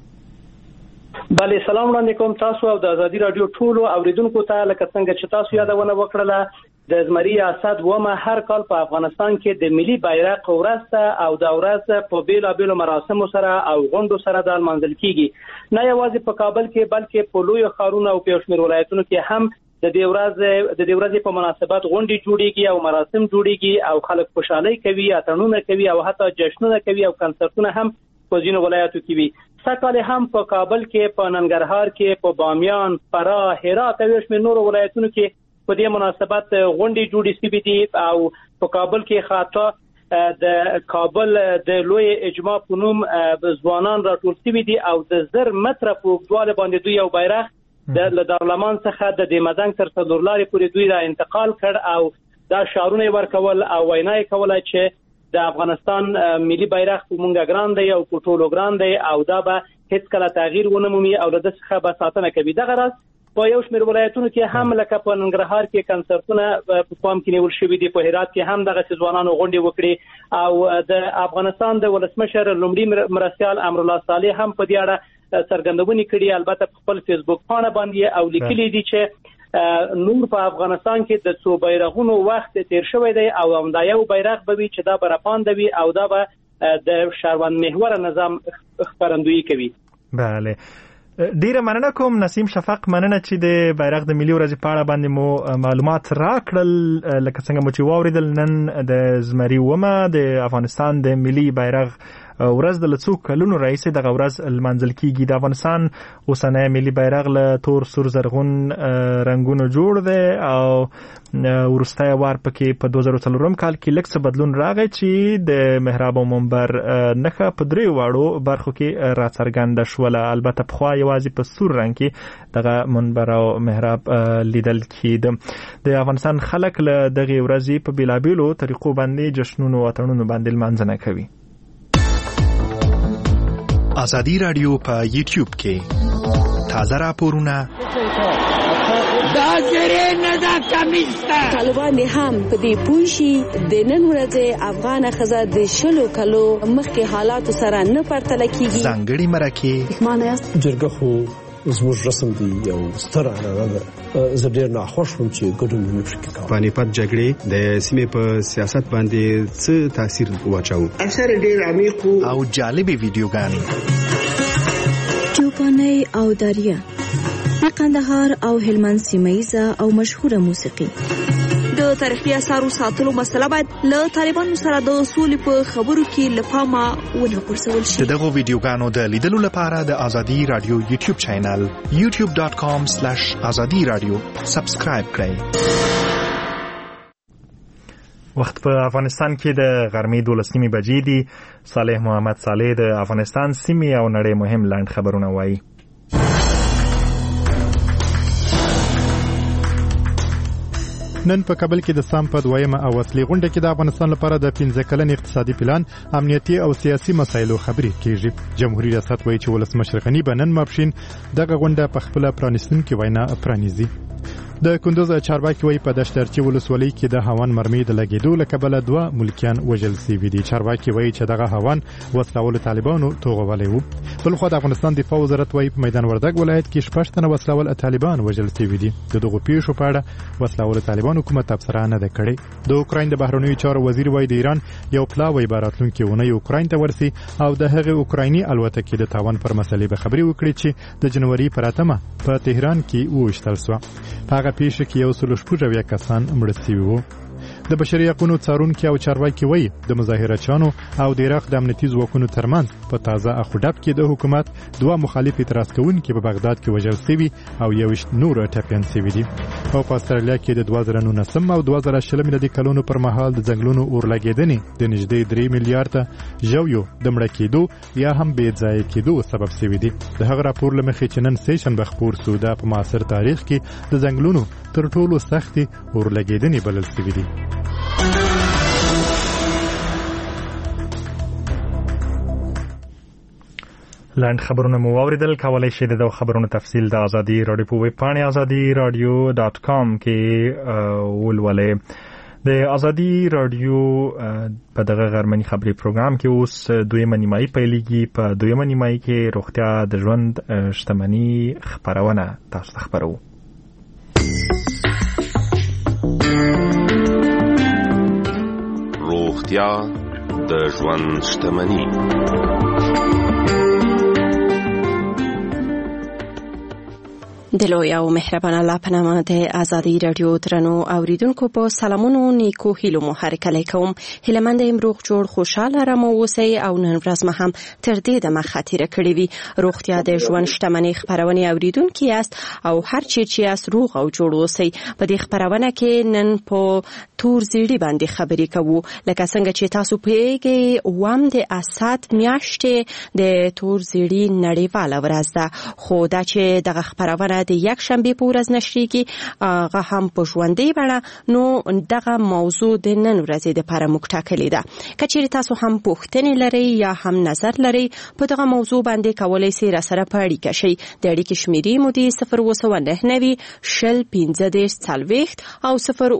بله سلام وړاندې کوم تاسو او د ازادي رادیو ټولو اوریدونکو ته لکه څنګه چې تاسو یادونه وکړله د زمری اسد ومه هر کال په افغانستان کې د ملي بیرغ ورځ او د ورځ په بیلابیلو مراسمو سره او غونډو سره د منځل کیږي نه یوازې په کابل کې بلکې په لوی ښارونو او په شمېر ولایتونو کې هم د دې ورځې په مناسبت غونډې جوړیږي او مراسم جوړیږي او خلک خوشحالي کوي اتڼونه کوي او حتی جشنونه کوي او کنسرتونه هم په ځینو ولایتو کې وي سکهال هم په کابل کې په ننګرهار کې په بامیان فراه هرات او شمېر نورو ولایتونو کې په دې مناسبت غونډې جوړې شوې دي او په کابل کې خاطر د کابل د لوی اجماع په نوم ځوانان راټول شوي دي او د 1000 متره په اوږدوالی باندې دوی یو بیرغ د دارالمان څخه د مدنګ تر څلور لارې پورې دوی را انتقال کړ او دا شعارونه ورکول او وینا یې کوله چې د افغانستان ملي بیرغ په مونږه ګران دی او په ټولو ګران دی او دا به هیڅ کله تغییر ونه مومي او له دې څخه به ساتنه کوي دغه راز په یو شمېر ولایتونو کې هم لکه په ننګرهار کې کنسرتونه په پام کې نیول شوي دي په هرات کې هم دغه ځوانانو غونډې وکړي او د افغانستان د ولسمشر لومړي مرستیال امرالله صالح هم په دې اړه څرګندونې کړي البته په خپل فیسبوک پاڼه باندې او لیکلي دي چې نور په افغانستان کې د څو بیرغونو وخت تیر شوی دی او همدا یو بیرغ به وي چې دا برپاندوي او دا به د شهروند محور نظام خبرندویي کوي بله ډیره مننه کوم نسیم شفق مننه چې د بیرغ د ملي ورځې په اړه باندې مو معلومات راکړل لکه څنګه مو چې واوریدل نن د زمری ومه د افغانستان د ملي بیرغ ورځ د لڅو کلونو راهیسې دغه ورځ لمانځل کیږي. د افغانستان اوسنی ملي بیرغ له تور سور زرغون رنگونو جوړ دی او ورسته وار پکې په 2004 کال کې لږ څه بدلون راغی چې د محراب او منبر نخښه په درې واړو برخو کې راڅرګنده شوله. البته پخوا یوازې په سور رنګ کې دغه منبر او محراب لیدل کېده. د افغانستان خلک له دغه ورځې په بیلابیلو طریقو باندې جشنونو او تړونونو باندې لمانځنه کوي. ازادي رادیو په یوټیوب کې تازه راپورونه دا زره نه دا کمیسته طالبان هم په دې پوښي د نن ورځې افغان خزه د شلو کلو مخکې حالات سره نه پرتله کیږي. ځانګړي مرکه معنی است جرګه خو زموږ رسم دی یو ستر عنعنه ده. زه ډېر ناخوښ وم چې ګډون ونه شي کوي. پانیپت جګړې د سیمې په سیاست باندې څه تاثیر واچاو؟ اثر ډېر عمیق او جالبې ویډیوګانې چوپاني او دریا د قندهار او هلمند سیمه‌یزه او مشهوره موسیقي. د تاریخي اثارو ساتلو مسله باید له طالبانو سره د اصول په خبرو کې لپاره ونه غورځول شي. دغه ویډیوګانو د لیدلو لپاره د ازادي رادیو یوټیوب چینل youtube.com/azadiradio سبسکرایب کړئ. وخت په افغانستان کې د غرمې 12 بجې دي. صالح محمد صالح د افغانستان سیمې او نړۍ مهم لاند خبرونه وایي. نن په کابل کې د سام په دویمه او اصلي غونډه کې د افغانستان لپاره د 15 کلن اقتصادي پلان، امنیتي او سیاسي مسایلو خبرې کیږي. جمهوریت ریاست وایي چې ولسمشر غنی به نن ماپښین دغه غونډه په خپل پرانیستونکو وینا پرانیزي. د کندوز چارواکي وایي په دشترچی ولسوالۍ کې د هوان مرمۍ د لګیدو له کبله 2 ملکیان وژل شوي دي. چارواکي وایي چې دغه هوان وسلوال طالبانو توغولې وو. بلخو د افغانستان دفاع وزارت وایي په میدان وردګ ولایت کې 6 تنه وسلوال طالبان وژل شوي دي. دغه پیښو په اړه وسلوال طالبان حکومت تبصره نه ده کړې. د اوکراین د بهرنیو چارو وزیر وایي د ایران یو پلاوی باراتلونکو ونه اوکراین ته ورسي او د هغه اوکرایني الوتکې د تاوان پر مسلې به خبري وکړي چې د جنوري پر 8مه په تهران کې وشتل شو. هغه پیښه کې یو 160 کسان مړ شوي وو. د بشري حقوقو څارونکو او چارواکي وایي د مظاهرچیانو او د عراق د امنیتي ځواکونو ترمنځ په تازه اخوډب کې د حکومت 2 مخالف اعتراض کوونکي په بغداد کې وژل شوي او 21 نور ټپيان شوي دي. او په استرالیا کې د 2019 او 2020 میلادي کلونو پر مهال د ځنګلونو اورلګیدنې د نږدې 3 میلیارډ ژویو د مړه کېدو یا هم بې ځای کېدو سبب شوي دي. د هغه راپور لمخې چې نن سیشنبه خپور شو د په معاصر تاریخ کې د ځنګلونو تر ټولو سختي اورلګیدنې بلل شوي دي. لاند خبرونه مو اوریدل. کولای شئ د خبرونو تفصیل د ازادي رادیو په ویب پاڼه azadiradio.com کې ولولئ. د ازادي رادیو په دغه غرمنی خبري پروګرام کې اوس دویمه نیمایي پیلېږي. په دویمه نیمایي کې روغتیا د ژوند شتمنۍ خبرونه تاسو ته خبرو. روغتیا د ژوند شتمنۍ. د لوی او مهربان الله په نامه د ازادي رادیو ترنو اوریدونکو په سلامونو نیکو هیلو مو هرکلی کوم. هیلمند امروغ جوړ خوشاله را مو اوسئ او نن ورځ مو هم تر دې دمه خاطره کړې وي. روغتیا د ژوند شتمنۍ خبرونه اوریدونکو یاست او هر چی چې یاست روغ او جوړ اوسئ. په دې خبرونه کې نن په تور زیړی باندې خبرې کوو. لکه څنګه چې تاسو پیږئ وام د اسات میاشتې د تور زیړی نړیواله ورځ ده. خو دا چې دغه خبرونه د یک شنبه په ورځ نشریږي هغه هم په ژوندۍ بڼه، نو دغه موضوع د نن ورځې لپاره موږ ټاکلې ده. کچېرې تاسو هم پوښتنې لرئ یا هم نظر لرئ په دغه موضوع باندې کولای شئ راسره په اړیکه شئ. د اړیکې شمیرې مو د 029 شل 15 40 او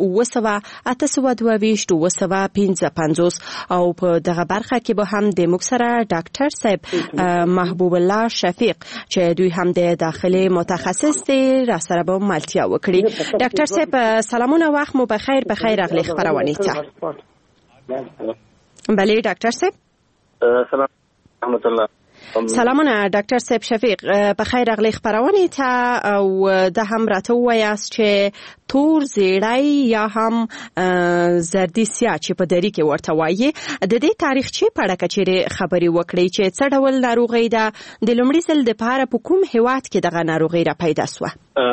0 او په دغه برخه کې به هم د موږ سره ډاکټر صاحب محبوب الله شفیق چې دوی هم د داخلي متخصص دی را سره به ملتیا وکړي. ډاکټر صاحب سلامونه، وخت مو بخیر. بخیر اغلی خبرونه ته. بله ډاکټر صاحب سلام رحمت الله. سلامونه ډاکټر صاحب شفیق، په خیر راغلی خبرونه ته او د هم راته وایاست چې تور زیړی یا هم زردی سیاه چې په دری کې ورته وایي د دې تاریخچه په اړه کچېره خبري وکړي چې څه ډول ناروغي ده د لومړي ځل د پاره په کوم هیواد کې دغه ناروغي را پیدا سوه؟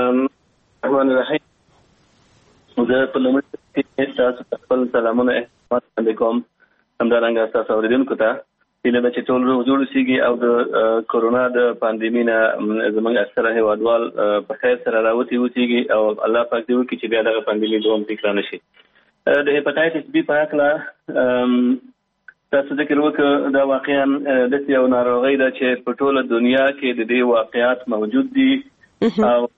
زه په لومړي کې تاسو خپل سلامونه احترام کوم، همدارنګه تاسو اوریدونکو ته هیله چې ټول روغ جوړ شي او د کورونا د پاندیمي نه زموږ اکثره هیوادوال په خیر سره راوتی وځي او الله پاک دې وکړي چې بیا دغه پاندیمي دوام تکرار نشي. د هپاتایتس بی په اړه تاسو ذکر وکړ دا واقعا د یو ناروغي ده چې په ټوله دنیا کې د دې واقعیات موجود دي او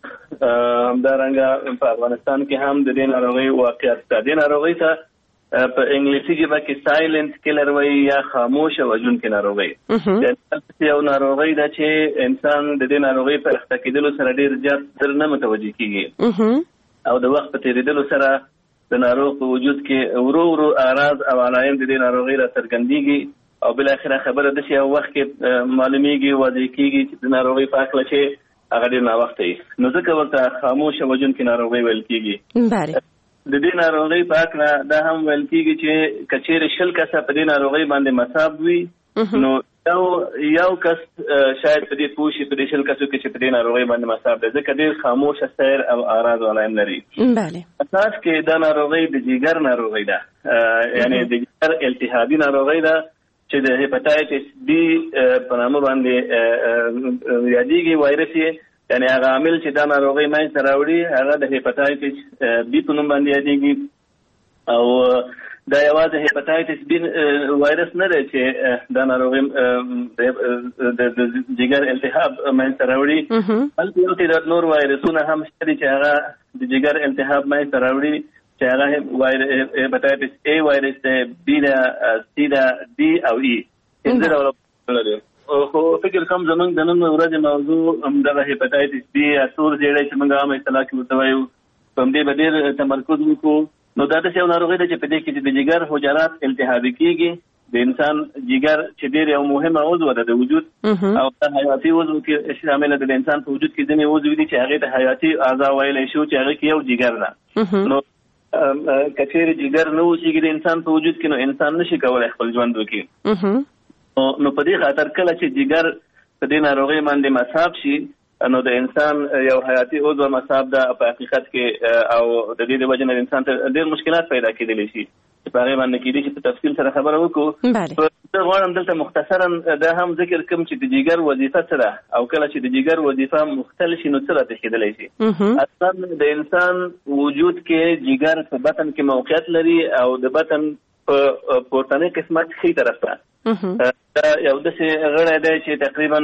همدارنګه په افغانستان کې هم د دې ناروغي واقعیت ده. د ناروغي ته په انګلیسي ژبه کې سایلنت کیلر وایي یا خاموش وژونکې ناروغي. یو ناروغي ده چې انسان د دې ناروغي په اخته کېدلو سره ډېر زیات در نه متوجه کیږي او د وخت په تېرېدلو سره د ناروغ په وجود کې ورو ورو اعراض او علایم د دې ناروغي را څرګندېږي او بالاخره خبره ده چې یو وخت کې معلومیږي واضح کیږي چې د ناروغي په هکله چې هغه ډېر ناوخته وي، نو ځکه ورته خاموش وژونکې ناروغي ویل کیږي. د دې ناروغي په اړه دا هم ویل کیږي چې کچېره 100 کسه په دې ناروغي باندې مصاب وي نو یو کس شاید په دې پوښي په دې 100 کسو کې چې په دې ناروغي باندې مصاب دي ځکه ډېر خاموش سیر او اعراض علایم لري. بله اساس کې دا ناروغي د جګر ناروغي ده، یعنی د جګر التهابي ناروغي ده چې د هپاتایتس بی په نامه باندې یادېږي وایرس، یعنی هغه عامل چې دا ناروغي منځته راوړي هغه د هپاتایتس بی په نوم باندې یادېږي او دا یوازې هپاتایتس بی وایرس نه دی چې دا ناروغي د جګر التهاب منځته راوړي، بلکې یو تعداد نور وایرسونه هم شته چې هغه د جګر التهاب منځته راوړي چې هغه هپاتایتس ای وایرس دی، بی دا، سی دا، ډي او ای. پنځه ډوله لري. خو فکر کوم زمونږ د نن ورځې موضوع همدغه هپاتایتس بی یا تور زیړی چې موږ عامه اصطلاح کې ورته وایو په همدې به ډېر تمرکز وکړو. نو دا داسې یو ناروغي ده چې په دې کې د جګر حجرات التهابي کېږي. د انسان جګر چې ډېر یو مهمه عضو ده د وجود او د حیاتي عضو کې شامل ده. د انسان په وجود کې ځینې عضو دي چې هغې ته حیاتي اعضا ویلی شو چې هغې کې یو جګر ده. نو کچېرې جګر نه اوسېږي د انسان په وجود کې نو انسان نشي کولی خپل ژوند وکړي. نو په دې خاطر کله چې جګر په دې ناروغي باندې مصاب شي نو د انسان یو حیاتي عضو مصاب ده په حقیقت کې او د دې د وجې نه انسان ته ډېر مشکلات پیدا کېدلی شي چې په هغې باندې کېدای شي په تفصیل سره خبره وکړو. زه غواړم دلته مختصرا دا هم ذکر کوم چې د جګر وظیفه څه ده او کله چې د جګر وظیفه مختلف شي نو څه راته کېدلی شي. اصلا د انسان وجود کې جګر په بطن کې موقعیت لري او د بطن په پورتنۍ قسمت ښي طرف ته دا یو داسې غړی دی چې تقریبا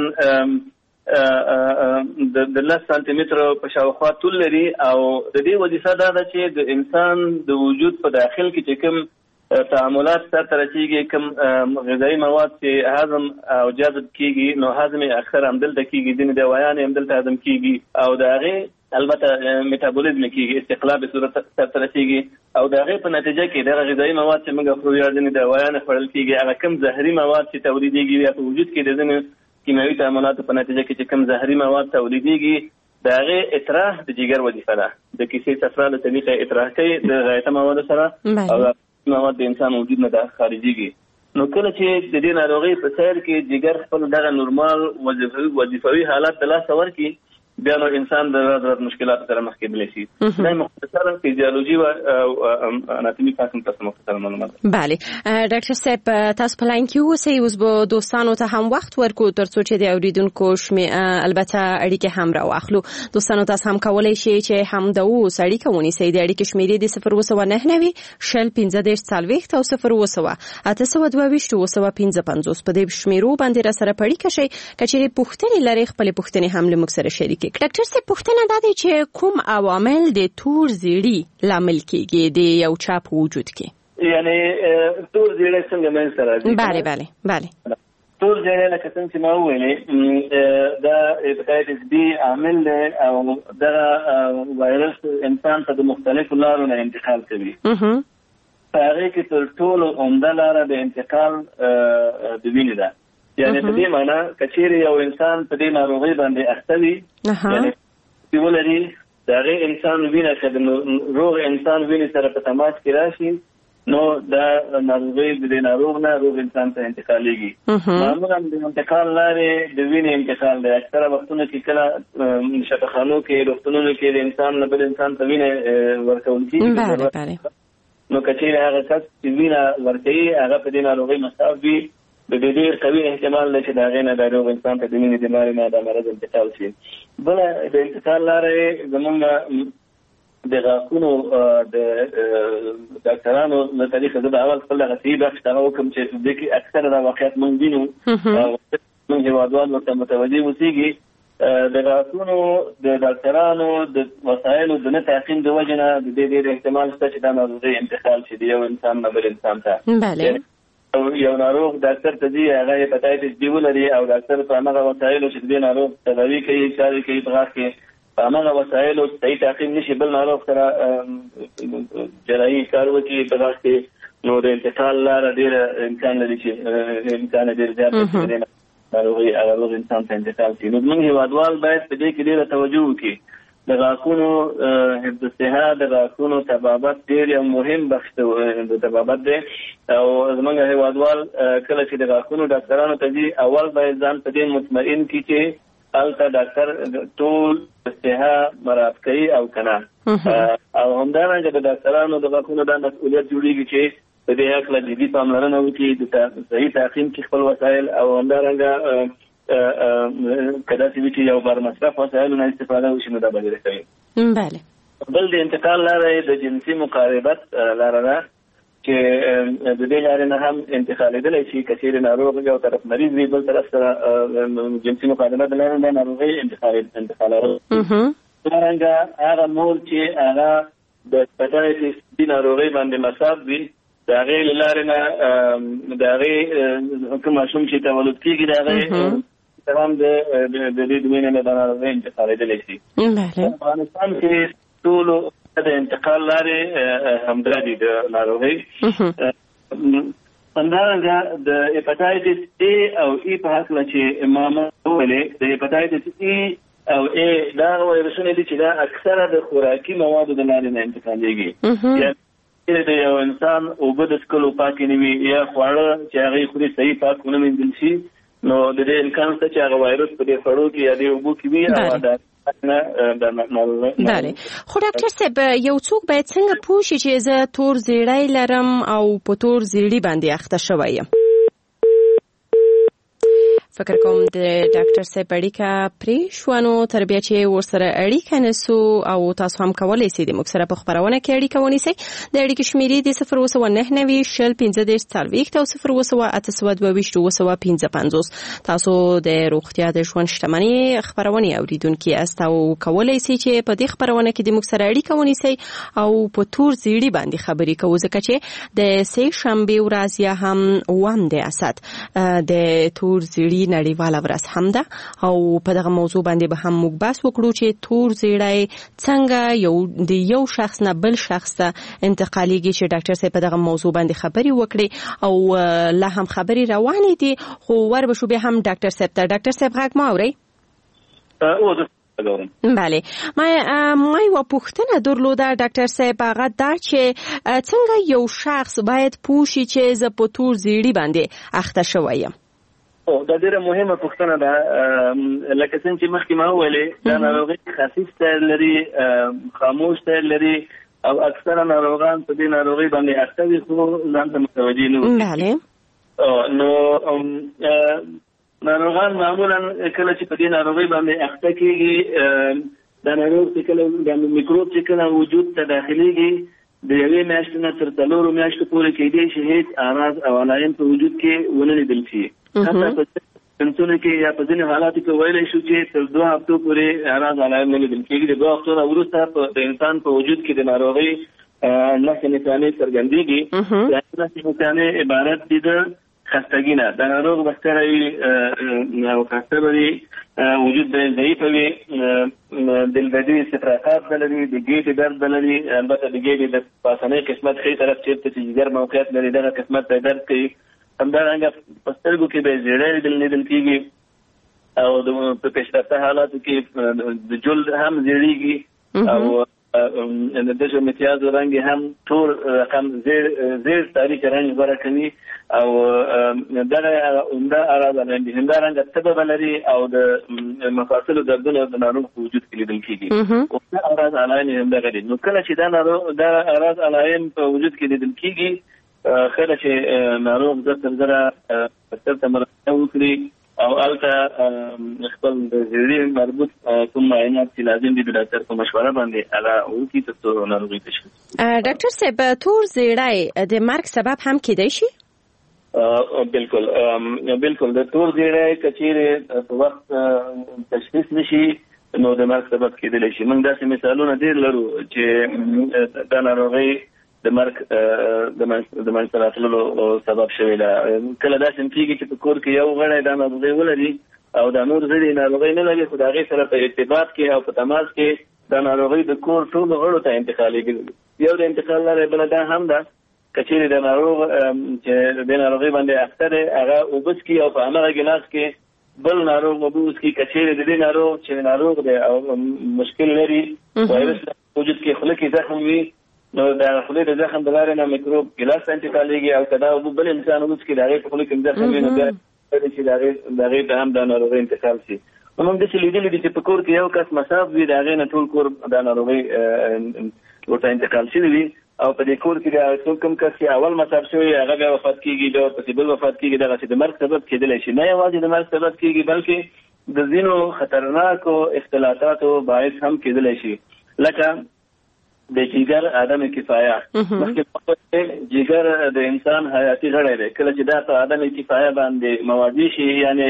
د 10 سانتي مترو په شاوخوا طول لري او د دې وظیفه دا ده چې د انسان د وجود په داخل کې چې کوم تعاملات سرته رسېږي، کوم غذایي مواد چې هضم او جذب کېږي نو هضم یې اکثر همدلته کېږي، ځینې دوایان یې همدلته هضم کېږي او د هغې البته میټابولیزم کېږي، استقلاب به صورت سرته رسېږي او د هغې په نتیجه کې دغه غذایي مواد چې موږ خورو یا ځینې دوایان خوړل کېږي هغه کوم زهري مواد چې تولیدېږي یا په وجود کې د ځینې کیمیاوي تعاملاتو په نتیجه کې چې کوم زهري مواد تولیدېږي د هغې اطراح د جګر وظیفه ده. د کیسې صفرا له طریقه اطراح کوي د غایطه موادو سره او مواد د انسان وجود نه خارجېږي. نو کله چې د دې ناروغۍ په سیر کې جګر خپل دغه نورمال وظیفوي حالت د لاسه ورکړي بیا نو انسان د ورځ مشکلات سره مخ کېدلی شي. دا مختصرا فیزیولوژي او اناتومي پاکم تاسو مختصر معلومات. بله ډاکټر صاحب تاسو په لاین کې اوسئ، اوس به دوستانو ته هم وخت ورکو ترڅو چې د اوریدونکو البته اړیکې هم راواخلو. دوستانو تاسو هم کولی شئ چې هم د اوس اړیکه ونیسئ. د اړیکې شمیرې د 029 شل 15 40 او 0 822 په دې شمیرو باندې را سره اړیکه شئ. کچېرې پوښتنې لرئ خپلې پوښتنې هم له موږ سره شریکې. ډاکټر صاحب پوښتنه دا ده چې کوم عوامل د تور زیړي لامل کېږي د یو چا په وجود کې؟ یعنی تور زیړی څنګه منځته راځي؟ بله تور زیړی لکه څنګه چې ما وویلې دا هپاتایتس بی عامل دی او دغه وایرس انسان ته د مختلفو لارو نه انتقال کوي. په هغې کې تر ټولو عمده لاره د انتقال د وینې ده. یعنی په دې معنی کچېرې یو انسان په دې ناروغي باندې اخته وي یعنی ولري دغه انسان وینه چې روغ انسان وینه سره په تماس کې راشي نو دا ناروغي د ناروغ نه روغ انسان ته انتقالېږي. معمولا د انتقال لارې د وینې انتقال دی. اکثره وختونه چې کله شفاخانو کې روغتونونو کې د انسان نه بل انسان ته وینه ورکول کېږي نو کچېرې هغه کس چې وینه ورکوي هغه په دې ناروغۍ مصاب وي د دې ډېر قوي احتمال دی چې د هغې نه د روغ انسان ته د وینې د لارې نه دا مرض انتقال شي. بله د انتقال لارې زمونږ د غاښونو د ډاکټرانو له طریقه زه د اول خپل هغه صحي بخش هغه وکړم چې دې کې اکثره دا واقعیت موږ وینو موږ هېوادوال ورته متوجه اوسېږي د غاښونو د ډاکټرانو د وسایلو د نه تعقیم د وجې نه د دې ډېر احتمال شته چې دا ناروغي انتقال شي د یو انسان نه بل انسان ته. یو ناروغ ډاکټر ته ځي هغه هیپاټایټس بي ولري او ډاکټر په هماغه وسایلو چې د دې ناروغ تداوي کوي چارې کوي په غاښ کې په هماغه وسایلو صحیح تعقیم نشي بل ناروغ سره جراحي کار وکړي په غاښ کې نو د انتقال لاره ډېره امکان لري چې امکان ډېر زیات دی ناروغي هغه روغ انسان ته انتقال شي. نو زموږ هېوادوال باید په دې کې ډېره توجه وکړي. د غاښونو حفظ الصحه د غاښونو طبابت ډېر یو مهم بخش د طبابت دی او زموږ هېوادوال کله چې د غاښونو ډاکټرانو ته ځي اول باید ځان په دې مطمئن کړي چې هلته ډاکټر ټول صحه مراعات کوي او که نه او همدارنګه د ډاکټرانو د غاښونو دا مسؤلیت جوړېږي چې په دې هکله جدي پاملرنه وکړي د صحیح تعقیم کې خپل وسایل او همدارنګه که داسې وي چې یو بر مصرف وسایلو نه استفاده وشي نو دا به ډېره کوي. بله بل د انتقال لاره د جنسي مقاربت لاره ده چې د دې لارې نه هم انتقالېدلی شي که چېرې ناروغ یو طرف مریض وي بل طرف سره جنسي مقاربت د لارې نه ناروغۍ انتقالوي. همدارنګه هغه مور چې هغه د هیپاټایټس بي ناروغۍ باندې مصاب وي د هغې له لارې نه د هغې کوم ماشوم چې تولد کېږي د هغې هم د دې د وینې نه د ناروغۍ انتقالېدلی شي. افغانستان کې ټولو د انتقال لارې همدا دي د ناروغۍ. همدارنګه د هیپاټایټس A او E په هکله چې ما وویلې د هیپاټایټس E او A دا وایرسونه دي چې دا اکثره د خوراکي موادو د لارې نه انتقالېږي. یعنې د یو انسان اوبه د څښلو پاکې نه وي یا خواړه چې هغې خوري صحیح پاک ونه مینځل شي نو د دې امکان شته چې هغه وایرس په دې خوړو کې یا دې اوبو کې وي بله. خو ډاکټر صاحب یو څوک باید څنګه پوه شي چې زه تور زیړی لرم او په تور زیړي باندې اخته شوی یم؟ فکر کوم د ډاکټر صاحب اړیکه پرې شوه نو تر بیا چې ورسره اړیکه نیسو او تاسو هم کولی سئ د موږ سره په خپرونه کې اړیکه ونیسئ. د اړیکې شمیرې د 02990 15 او 02022 تاسو د روغتیا د ژوند شتمنۍ خپرونې اوریدونکي یاست او کولی سئ چې په دې خپرونه کې د موږ سره اړیکه ونیسئ او په تور زیړي باندې خبرې کوو ځکه چې د سه شنبې ورځ یا هم اووم د اسد د تور زیړي نړیواله ورځ هم ده او په دغه موضوع باندې به هم موږ بحث وکړو چې تور زیړی څنګه د یو شخص نه بل شخص ته انتقالېږي چې ډاکټر صاحب په دغه موضوع باندې خبرې وکړي او لا هم خبرې روانې دي خو ور به شو بیا هم ډاکټر صاحب ته. ډاکټر صاحب غږ ما اورئ؟ بله. ما یو پوښتنه درلوده ډاکټر صاحب هغه دا چې څنګه یو شخص باید پوه شي چې زه په تور زیړي باندې اخته شوی یم؟ دا ډېره مهمه پوښتنه ده. لکه څنګه چې مخکې ما وویلې دا ناروغي خفیف سیر لري خاموش سیر لري او اکثره ناروغان په دې ناروغي باندې اخته وي خو ځان ته متوجه نه وي. نو ناروغان معمولا کله چې په دې ناروغي باندې اخته کېږي دا ناروغ چې کله د میکروب چې کله وجود ته داخليږي د یوې میاشتې نه تر 4 میاشتو پورې کېدای شي هیڅ اعراض او علائم په وجود کې ونه لیدل شي. حتی په سنتونو کې یا په ځینې حالاتو کې ویلی شو چې تر 2 هفتو پورې اعراض علائم نه لیدل کېږي. د 2 هفتو نه وروسته د انسان په وجود کې د ناروغۍ نښې نښانې څرګندېږي. د نښې نښانې عبارت دي د خستګي نه. د ناروغ به ستړی وي او خسته به وي وجود به ضعیفه وي دلبدي استفراقات به لري د ګېډې درد به لري البته د ګېډې د پاسنۍ قسمت ښي طرف چېرته چې جګر موقعیت لري دغه قسمت ته درد کوي همدارنګه په سترګو کې به زیړی لیدل کېږي او په پیشرفته حالاتو کې د جلد هم زیړیږي او د دغه امتیاز رنګ هم ټول رقم زیر تاریخ رنګ غوړه کوي او دغه عمده اراده باندې همدارنګه سبب لري او د مفاصل دردونو د ناروغ په وجود کې لیدل کېږي او دا اراده علایم همدغه دي. نو کله چې دا اراده علایم په وجود کې لیدل کېږي خله چې ناروغ د سره مرسته وکړي او البته خپل د زیړي مربوط کوم معاینات چې لازم دي د ډاکټر په مشوره باندې هغه وکړي ترڅو ناروغي تشخیص. ډاکټر صاحب تور زیړی د مرګ سبب هم کېدای شي؟ بالکل د تور زیړی کچېرې په وخت تشخیص نشي نو د مرګ سبب کېدلی شي. موږ داسې مثالونه ډېر لرو چې دا ناروغي د مرګ د منځته راتللو سبب شوی ده. کله داسې کېږي چې په کور کې یو غړی دا ناروغي ولري او دا نور غړي ناروغي نه لري خو د هغې سره په ارتباط کې او په تماس کې دا ناروغي د کور ټولو غړو ته انتقالېږي. یو د انتقال لاره بله دا هم ده که چېرې د ناروغ چې د ناروغي باندې اخته دی هغه اوبه څکي او په همغه ګیلاس کې بل ناروغ اوبه وڅکي. که چېرې د دې ناروغ چې ناروغ دی او مشکل لري وایرس وجود کې خوله کې زخم وي نو د خولې د زخم د لارې نه میکروب ګیلاس ته انتقالېږي او که دا اوبه بل انسان وڅکي د هغې په خوله کې زخم وي نو بیا چې د هغې ته هم دا ناروغي انتقال شي. نو موږ داسې لیدلي دي چې په کور کې یو کس مصاب وي د هغې نه ټول کور دا ناروغي ورته انتقال شوي وي او په دې کور کې د کوم کس چې اول مصاب شوی هغه بیا وفات کېږي بیا ورپسې بل وفات کېږي دغسې د مرګ سبب کېدلی شي. نه یوازې د مرګ سبب کېږي بلکې د ځینو خطرناکو اختلاطاتو باعث هم کېدلی شي لکه د جگر عدم کفایه. مخکې جگر د انسان حیاتي غړی دی. کله چې دا په عدم کفایه باندې موادي شي یعنی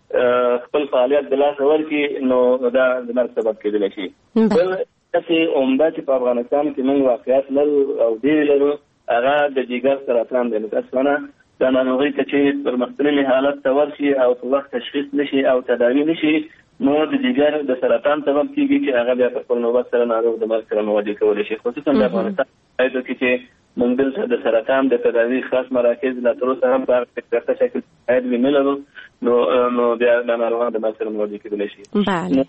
خپل فعالیت د لاسه ورکړي نو دا د مرګ سبب کېدلی شي. بل داسې عمده چې په افغانستان کې موږ واقعیت لرو او ډېرې لرو هغه د جگر سرطان دی. متاسفانه دا ناروغي که چې پر مختللي حالت ته ورشي او په وخت تشخیص نشي او تداوي نشي نو د جگر د سرطان سبب کېږي چې هغه بیا په خپل نوبت سره ناروغ د مرګ سره مواجه کولی شي. خصوصا د افغانستان ولایتو کې چې موږ دلته د سرطان د تداوي خاص مراکز لا تر اوسه هم په هغه شکل باید وي نه لرو نو بیا د ناروغانو د مرګ سره مواجه کېدلی شي.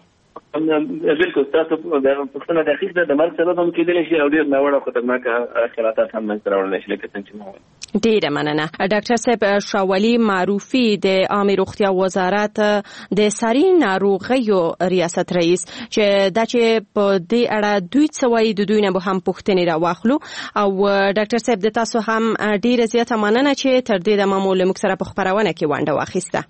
بالکل تاسو پوښتنه دقیق ده د مرګ سبب هم کېدلی شي او ډېر ناوړه او خطرناکه اختلاطات هم منځته راوړلی شي لکه څنګه چې مو وویل. ډېره مننه. ډاکټر صاحب شاولي معروفي د عامې روغتیا وزارت د ساري ناروغیو ریاست رئیس چې دا چې په دې اړه دوی څه وایي د دوی نه به هم پوښتنې راواخلو او ډاکټر صاحب د تاسو هم ډېره زیاته مننه چې تر دې دمه مو له موږ سره په خپرونه کې ونډه واخیسته.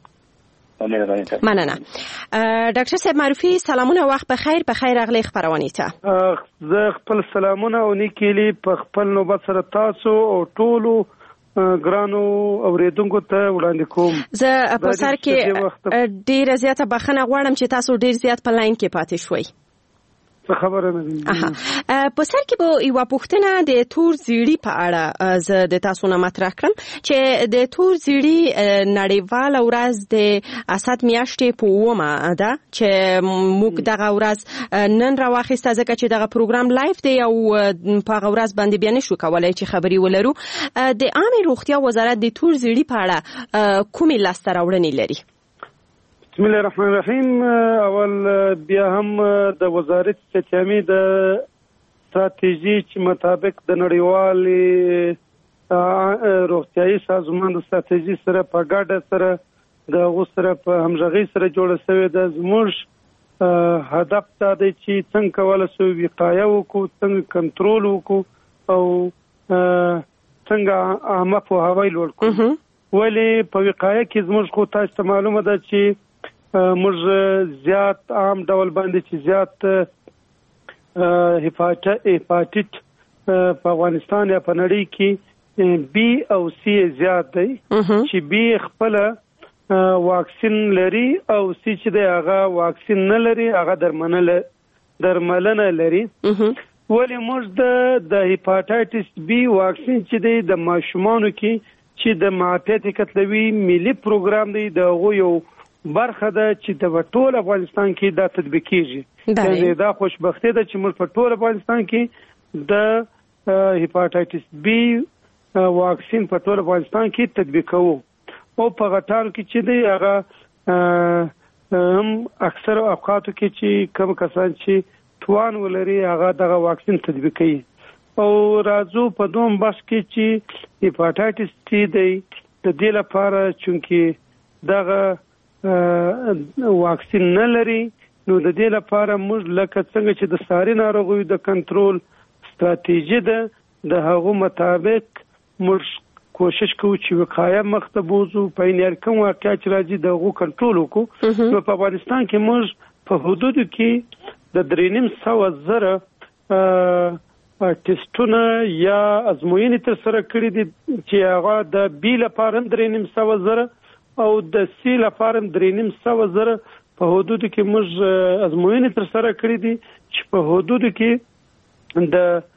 مننه. ډاکټر صاحب معروفي سلامونه وخت بخیر راغلی خپرونې ته. زه خپل سلامونه او نیکیلي په خپل نوبت سره تاسو او ټولو ګرانو اوریدونکو ته وړاندې کوم. زه په سر کې ډېره زیاته بخښنه غواړم چې تاسو ډېر زیات په لاین کې پاتې شوئ. څه خبره نه ده. په سر کې به یوه پوښتنه د تور زیړي په اړه زه د تاسو نه مطرح کړم چې د تور زیړي نړیواله ورځ د اسد میاشتې په 9 ده چې موږ دغه ورځ نن راواخیسته ځکه چې دغه پروګرام لایف دی او په هغه ورځ باندې بیا نشو کولی چې خبرې ولرو. د عامې روغتیا وزارت د تور زیړي په اړه کومې لاسته راوړنې لري؟ بسم الله الرحمن الرحیم. اول بیا هم د وزارت ستیامي د ستراتیژي چې مطابق د نړیوالې روغتیايي سازمان د ستراتیژي سره په ګډه سره د هغو سره په همغږۍ سره جوړه شوې ده. زموږ هدف دا دی چې څنګه کولی شو وقایه وکړو، څنګه کنټرول وکړو او څنګه عامه پوهاوی لوړ کړو. ولې په وقایه کې زموږ خو تاسو ته معلومه ده چې موږ زیات عام ډول باندې چې زیات هپاتیت په افغانستان یا په نړۍ کې بی او سی زیات دی چې بی خپل واکسین لري او سی چې دی هغه واکسین نه لري، هغه درملنه لري. ولې موږ د هپاتایټس بی واکسین چې دی د ماشومانو کې چې د معافیت کتلوي ملي پروګرام دی دغه یو برخه ده چې د ټول افغانستان کې دا تطبیق کیږي. دا خوشبختي ده چې موږ په ټول افغانستان کې د هپاتایټس بی واکسین په ټول افغانستان کې تطبیق کوو. او په غټان کې چې دی هغه هم اکثر اوقاتو کې چې کوم کسان چې توان ولري هغه دغه واکسین تطبیق کوي. او راځو په دوم بس کې چې هپاتایټس سی دی د دې لپاره چې دغه واکسین نه لري نو د دې لپاره موږ لکه څنګه چې د ساري ناروغیو د کنټرول ستراتیژي ده د هغو مطابق موږ کوشش کوو چې وقایه مخته بوزو په یعنی کوم واقعیت چې راځي د هغو کنټرول وکړو. نو په افغانستان کې موږ په حدودو کې د 3,500 ټیسټونه یا ازموینې تر سره کړې دي چې هغه د بی لپاره 3,500 او د سی لپاره 3,500 په حدودو کې موږ ازموینې تر سره کړې دي چې په حدودو کې د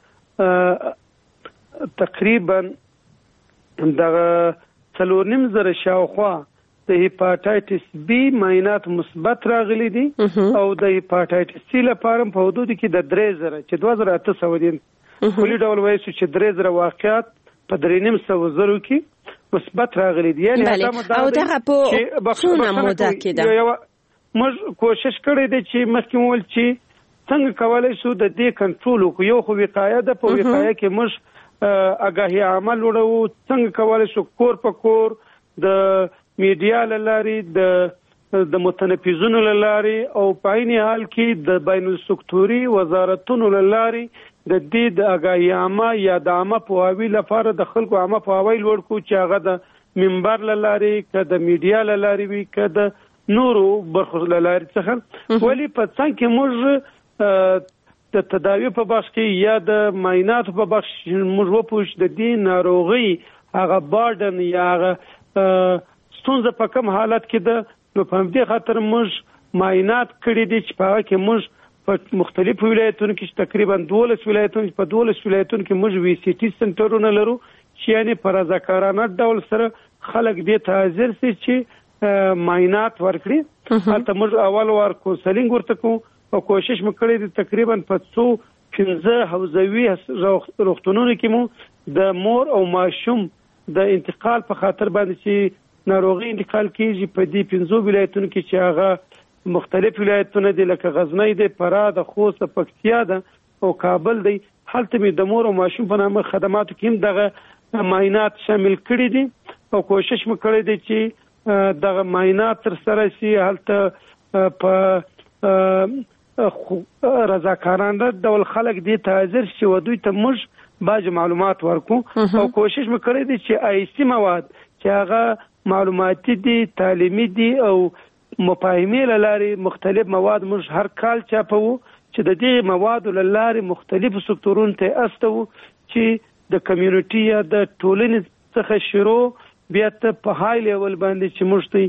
تقریبا د 4,500 شاوخوا د هپاتایټس بی معاینات مثبت راغلي دي او د هپاتایټس سی لپاره په حدود کې د 3,000 چې 2,800 دي کلی ډول وایي چې 3,000 واقعات په 3,500 کې مثبت راغلي دي. یعنی او دغه په څونه موده کې ده موږ کوشش کړی دی چې مخکې مول چې څنګه کولای شو د دې کنټرول وکړو. یو خو وقایه ده، په وقایه کې موږ آگاهی عمل وړو، څنګه کولای شو کور په کور د میډیا لاري د متنفذونو لاري او په عین حال کې د بین السکتوري وزارتونو لاري د دې د آگاهی عامه یا د عامه پوهاوی لپاره د خلکو عامه پوهاوی لوړ کو چې هغه د منبر لاري که د میډیا لاري وي که د نورو برخو لاري څخه ولی په څنګه موږ د تداوی په بخش کې یا د معاینات په بخش موږ وپوښ د دې ناروغي هغه بارډن یا هغه ستونزه په کوم حالت کې ده. نو په دې خاطر موږ معاینات کړی دي چې په هغه کې موږ په مختلفو ولایتونو کې تقریبا 12 ولایتونو په 12 ولایتونو کې موږ وی سی ټي سنټرونه لرو چې یعنی پر رضاکارانه ډول سره خلک دې ته حاضر سي چې معاینات ورکړي. حتی موږ اول وار کونسلینګ ورته کوو او کوشش وکړی دي تقریبا په 15 حوزوي روغتونونو کې مو د مور او ماشوم د انتقال په خاطر باندې چې ناروغي انتقال کیږي په دې 15 ولایتونو کې چې هغه مختلف ولایتونه دي لکه غزنی دی، فراه د خوست، پکتیا ده او کابل دی. هلته می د مور او ماشوم په نامه خدماتو کې هم دغه معاینات شامل کړي دي او کوشش وکړی دي چې دغه معاینات تر سره شي. هلته په رضاکارانه ډول خلک دې ته حاضر شي او دوی ته موږ باج معلومات ورکو او کوشش وکړی دي چې آیسي مواد چې هغه معلوماتي دي، تعلیمي دي او مفاهیمي لاري مختلف مواد موږ هر کال چاپو چې د دې موادو لاري مختلفو سکتورونو ته استو چې د کمیونټي یا د ټولنې څخه شروع بیا ته په های لیول باندې چې موږ ته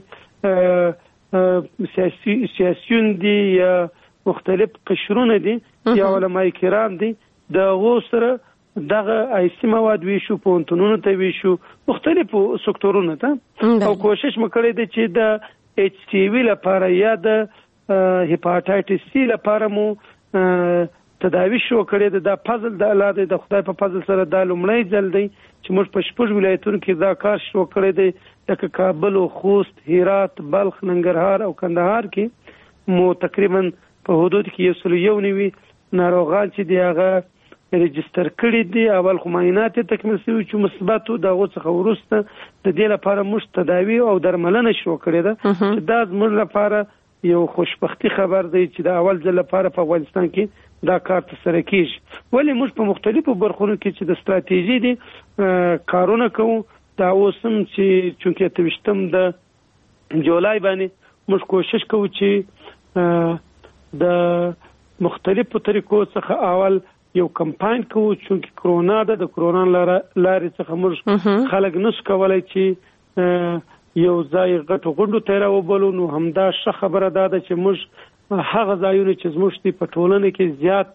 سیاسيون دي یا مختلف قشرونه دي یا علماء کرام دي د غوسره دغه آیسي مواد ویشو پونتونونو ته ویشو مختلفو سکتورونو ته او کوشش وکړی دی چې د ایچ ټي وی لپاره یا د هپاتایټس سی لپاره مو تداوی شو کړی د فضل د الله د خدای په فضل سره د لومړی ځل دی چې موږ په شپږ ولایتونو کې دا کار شو کړی دی لکه کابل او خوست، هرات، بلخ، ننګرهار او کندهار کې مو تقریبا په حدود کې 191 ناروغان چې دی هغه ريجستر کړی دي. اول خو معاینات تکمیل شوي چې مثبت او دغه څخه ورسته د دې لپاره موږ تداوی او درملنه شو کړې ده چې دا زموږ لپاره یو خوشبختی خبر دی چې د اول ځل لپاره په افغانستان کې دا کار ترسره کیږي. ولی موږ په مختلفو برخونو کې چې د ستراتیژي دي کارونه کوو. دا اوسم چې چونکه 28 د جولای باندې موږ کوشش کوو چې د مختلفو طریقو څخه اول یو کمپاین کوو چې کرونا ده، د کرونا لارې څخه موږ خلک نس کولای چې یو ځای غټو غونډو ته راوبلو. نو همدا ښه خبره ده چې موږ هغه ځایونه چې زموږ په ټولنه کې زیات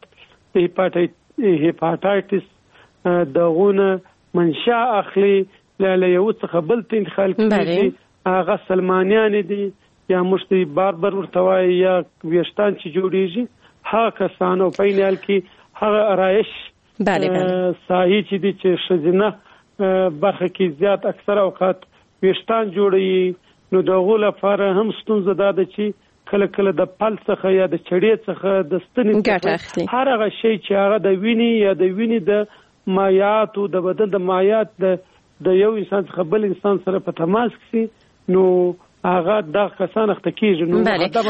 هپاتایټس دغونه منشا اخلي له یو څخه بل ته انتقال کیږي، هغه سلمانیان دي یا مشتي باربر ورتوای یا ویشتان چې جوړیږي هغه کسانو په نال کې هغه آرایش صحیح چې دي چې شزنه برخه کې زیات اکثر اوقات ویښتان جوړوي نو دغه لپاره هم ستونزه ده چې کله کله د پل څخه یا د چړې څخه د ستنې څخه هر هغه شی چې هغه د وینې یا د وینې د مایعاتو د بدن د مایعات د یو انسان څخه بل انسان سره په تماس کې نو هغه دا کسان اخته کیږي نو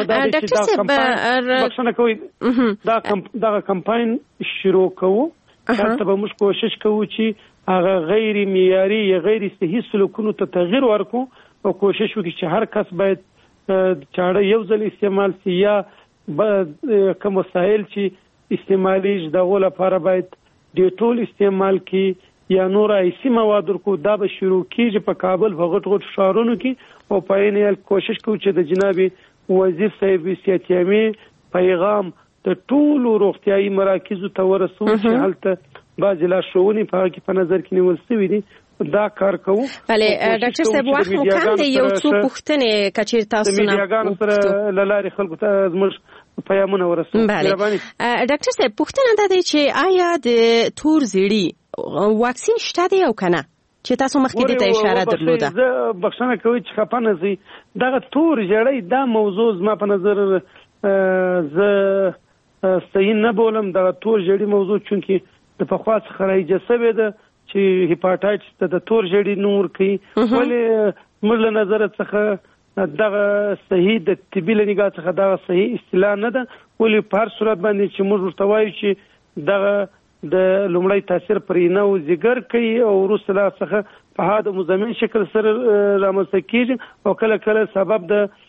دا کمپاین شروع کوو تاسو به موږ کوشش کوو چې هغه غیر معیاري یا غیر صحیح سلوکونو ته تغیر ورکو او کوشش وکړو چې هر کس باید چاړه یو ځل استعمال شي یا کوم وسایل چې استعمالي دغه لپاره باید ډیټول استعمال کی یا نور ایسی مواد ورکو دا به شروع کیږي په کابل په غټ ښارونو کې او په یې کوشش کوو چې د جناب وزیر صاحب سیاتیامي پیغام د ټولو روغتيایي مراکزو ته ورسوي چې هلته بعض لارښوونې په هغه کې په نظر کې نیول شوي دي دا کار کوو. بله ډاکټر صاحب وخت مو کم دی یو څو پوښتنې کچیر تاسو نه میډیاګانو سره لارې خلکو ته زموږ پیغامونه ورسوي. بله ډاکټر صاحب پوښتنه ده چې آیا د تور زیړي واکسین شته دی او کنه چې تاسو مخکې ته اشاره درلوده؟ زه بخښنه کوي چې خپانه زی دغه تور زیړی دا موضوع زما په نظر زه صحیح نه بولم. دغه تور زیړی موضوع چونکی د پخوا څخه راځي سبب ده چې هپاتایټس ته د تور ژیړي نور کوي ولې موږ له نظر څخه دغه صحیح د طبي لنګا څخه دغه صحیح اصطلاح نه ده ولې په هر صورت باندې چې موږ ورته وایو چې دغه د لومړی تاثیر پرې نه او زیګر کوي او وروسته لا څخه په هاده مزمن شکل سره رامنځته کیږي او کله کله سبب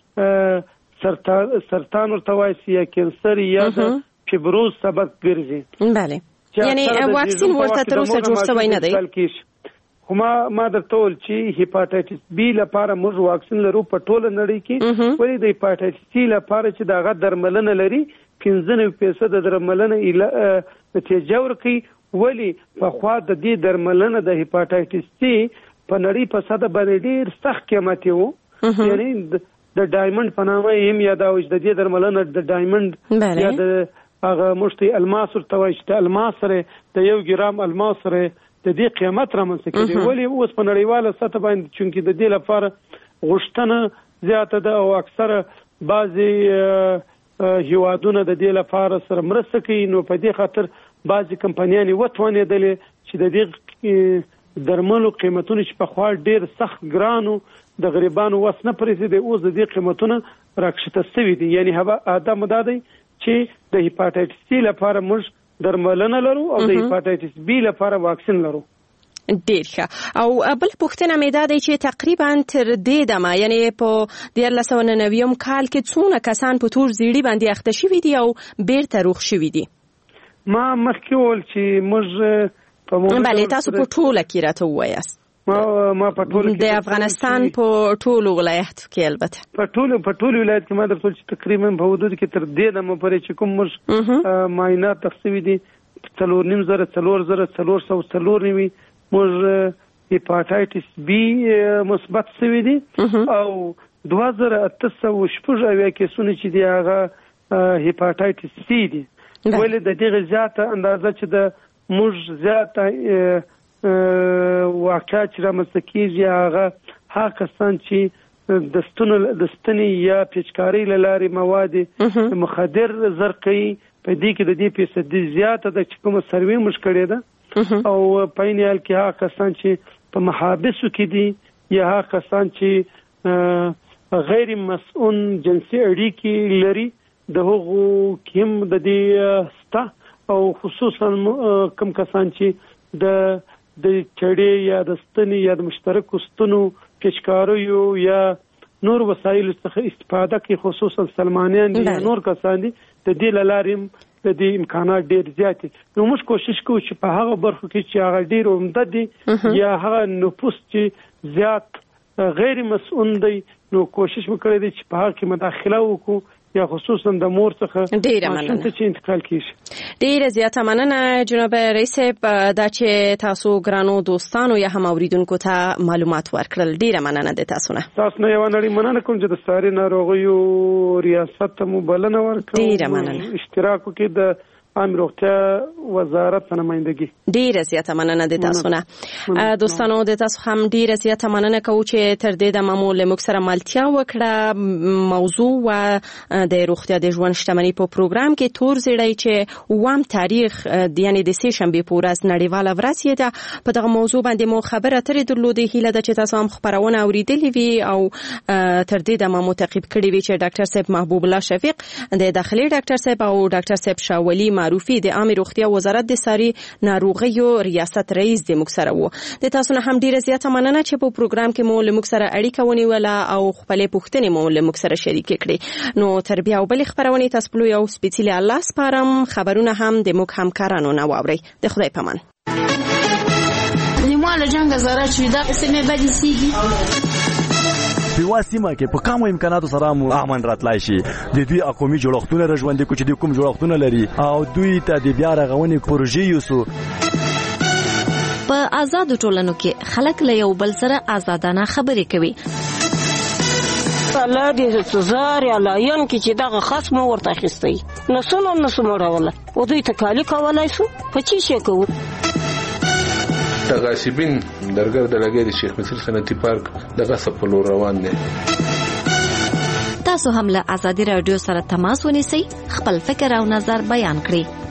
د سرطان ورته وایي یا کینسر یا د فیبروز سبب ګرځي. بله یعنی واکسین ورته تر اوسه جوړ شوی نه دی. خو ما درته وویل چې هپاتایټس بی لپاره موږ واکسین لرو په ټوله نړۍ کې ولې د هپاتایټس سی لپاره چې دغه درملنه لري 95% د درملنه نتیجه ورکوي ولې په خوا د دې درملنه د هپاتایټس سی په نړۍ په ساده باندې ډیر سخت قیمتي وو یعنی د ډایمنډ په نامه یې یاداوي د دې درملنه د ډایمنډ یا د هغه مشتي الماس ورته وایي چې الماس سره د 1 ګرام الماس سره د دې قیمت رامنځته کړي ولې اوس په نړیواله سطح باندې چونکی د دې لپاره غوښتنه زیاته ده او اکثره بعضي هیوادونه د دې لپاره سره مرسته کوي نو په دې خاطر بعضي کمپنیانې وتوانېدلې چې د دې درملو قیمتونه چې په خوا ډیر سخت ګرانو د غریبانو وس نه پرېږدي اوس د دې قیمتونه راکښته شوي دي یعنی دا مدا دی چې د هپاتایټس سی لپاره موږ درملنه لرو او د هپاتایټس بی لپاره واکسین لرو. ډیر ښه. او بل پوښتنه مې دا دی چې تقریبا تر دې دمه یعنی په 1990 کال کې څونه کسان په تور زیړي باندې اخته شوي دي او بیرته روغ شوي دي؟ ما مخکې وویل چې موږ بله تاسو په ټوله کې راته ووایاست. ما په ټول د افغانستان په ټولو ولایتو کې البته په ټول ولایت کې ما درته چې تقریبا په حدود کې تر دې دمه پورې چې کوم موږ معاینات تخصیوي دي 4,494 موږ هپاتایټس بی مثبت شوي دي او 2,816 کیسونه چې دی هغه هپاتایټس سی دي ولې د دې زیاته اندازه چې د موږ زیاته واقعات چې رامنځته کېږي هغه کسان چې د ستنې یا پیچکارۍ له لارې مواد مخدر زر کوي په دې کې د دې فیصدي زیاته ده چې کومه سروې موږ کړې ده او په عین حال کې هغه کسان چې په محابسو کې دي یا هغه کسان چې غیر مسؤل جنسي اړیکې لري د هغو کې هم د دې سته او خصوصا کوم کسان چې د چړې یا د ستنې یا د مشترکو ستنو پیچکاریو یا نور وسایلو څخه استفاده کوي خصوصا سلمانیان دي نور کسان دي د دې لارې د دې امکانات ډیر زیات دي نو موږ کوشش کوو چې په هغه برخو کې چې هغه ډیر عمده دي یا هغه نفوس چې زیات غیر مسؤل دي نو کوشش وکړو چې په هغه کې مداخله وکړو یا خصوصا د مور څخه ډیره مننه چې انتقال کیږي. ډیره زیاته مننه جناب رئیس دا چې تاسو ګرانو دوستانو یا هم اوریدونکو ته معلومات ورکړل ډیره مننه د تاسو نه. تاسو نه یو نړۍ مننه کوم چې د ساري ناروغیو ریاست مو بلنه ورکړه. ډیره مننه. اشتراک کې د عام روغتیا وزارت نمائندګي. ډیره زیاته مننه د تاسو نه. دوستانو د تاسو هم ډیره زیاته مننه کوم چې تر دې د معمول موږ سره ملتیا وکړه. موضوع و د روغتیا د ژوند شتمنۍ په پروګرام کې تور زیړی چې وام تاریخ یعنی د سه شنبه په ورځ نړیواله ورځ ده. په دغه موضوع باندې مو خبره اترې درلودې. هیله ده چې تاسو هم خبرونه اوریدلې وي او تر دې د مو تعقیب کړی وي چې ډاکټر صاحب محبوب الله شفیق د داخلي ډاکټر صاحب او ډاکټر صاحب شاولي معروفي د عامه روغتیا وزارت د ساري ناروغیو ریاست رئیس د موږ سره وو. د تاسو نه هم ډیره زیاته مننه چې په پروګرام کې مو له موږ سره اړیکه ونیوله او خپل پوښتنې مو له موږ سره شریک کړې. نو تر بیا او بل خبرونه تاسو په یو سپیشلی الله سپارم. خبرونه هم د موږ همکارانو نه واوري. د خدای پامان. لیمواله جنگ زاره چې دا سمې بدې سیږي په واسمه کې په کومو امکاناتو سره مو امن راتلای شي. د دوی اقومي جوړښتونه رژوندې کو چې د کوم جوړښتونه لري او دوی ته د بیا رغونې پروژې یوسو. په آزاد ټولنو کې خلک له یو بل سره آزادانه خبرې کوي. الله دې سزار یا لاین کې چې دغه خصم ورته اخیستی نسونه نسموړوله او دوی تکالی کولای شو په چی شي کوو. غاصبین درګر د لګي د شیخ مصر صنعتي پارک دغه سپلو روان دي. تاسو هم له آزادي رادیو سره تماس ونیسئ، خپل فکر او نظر بیان کړئ.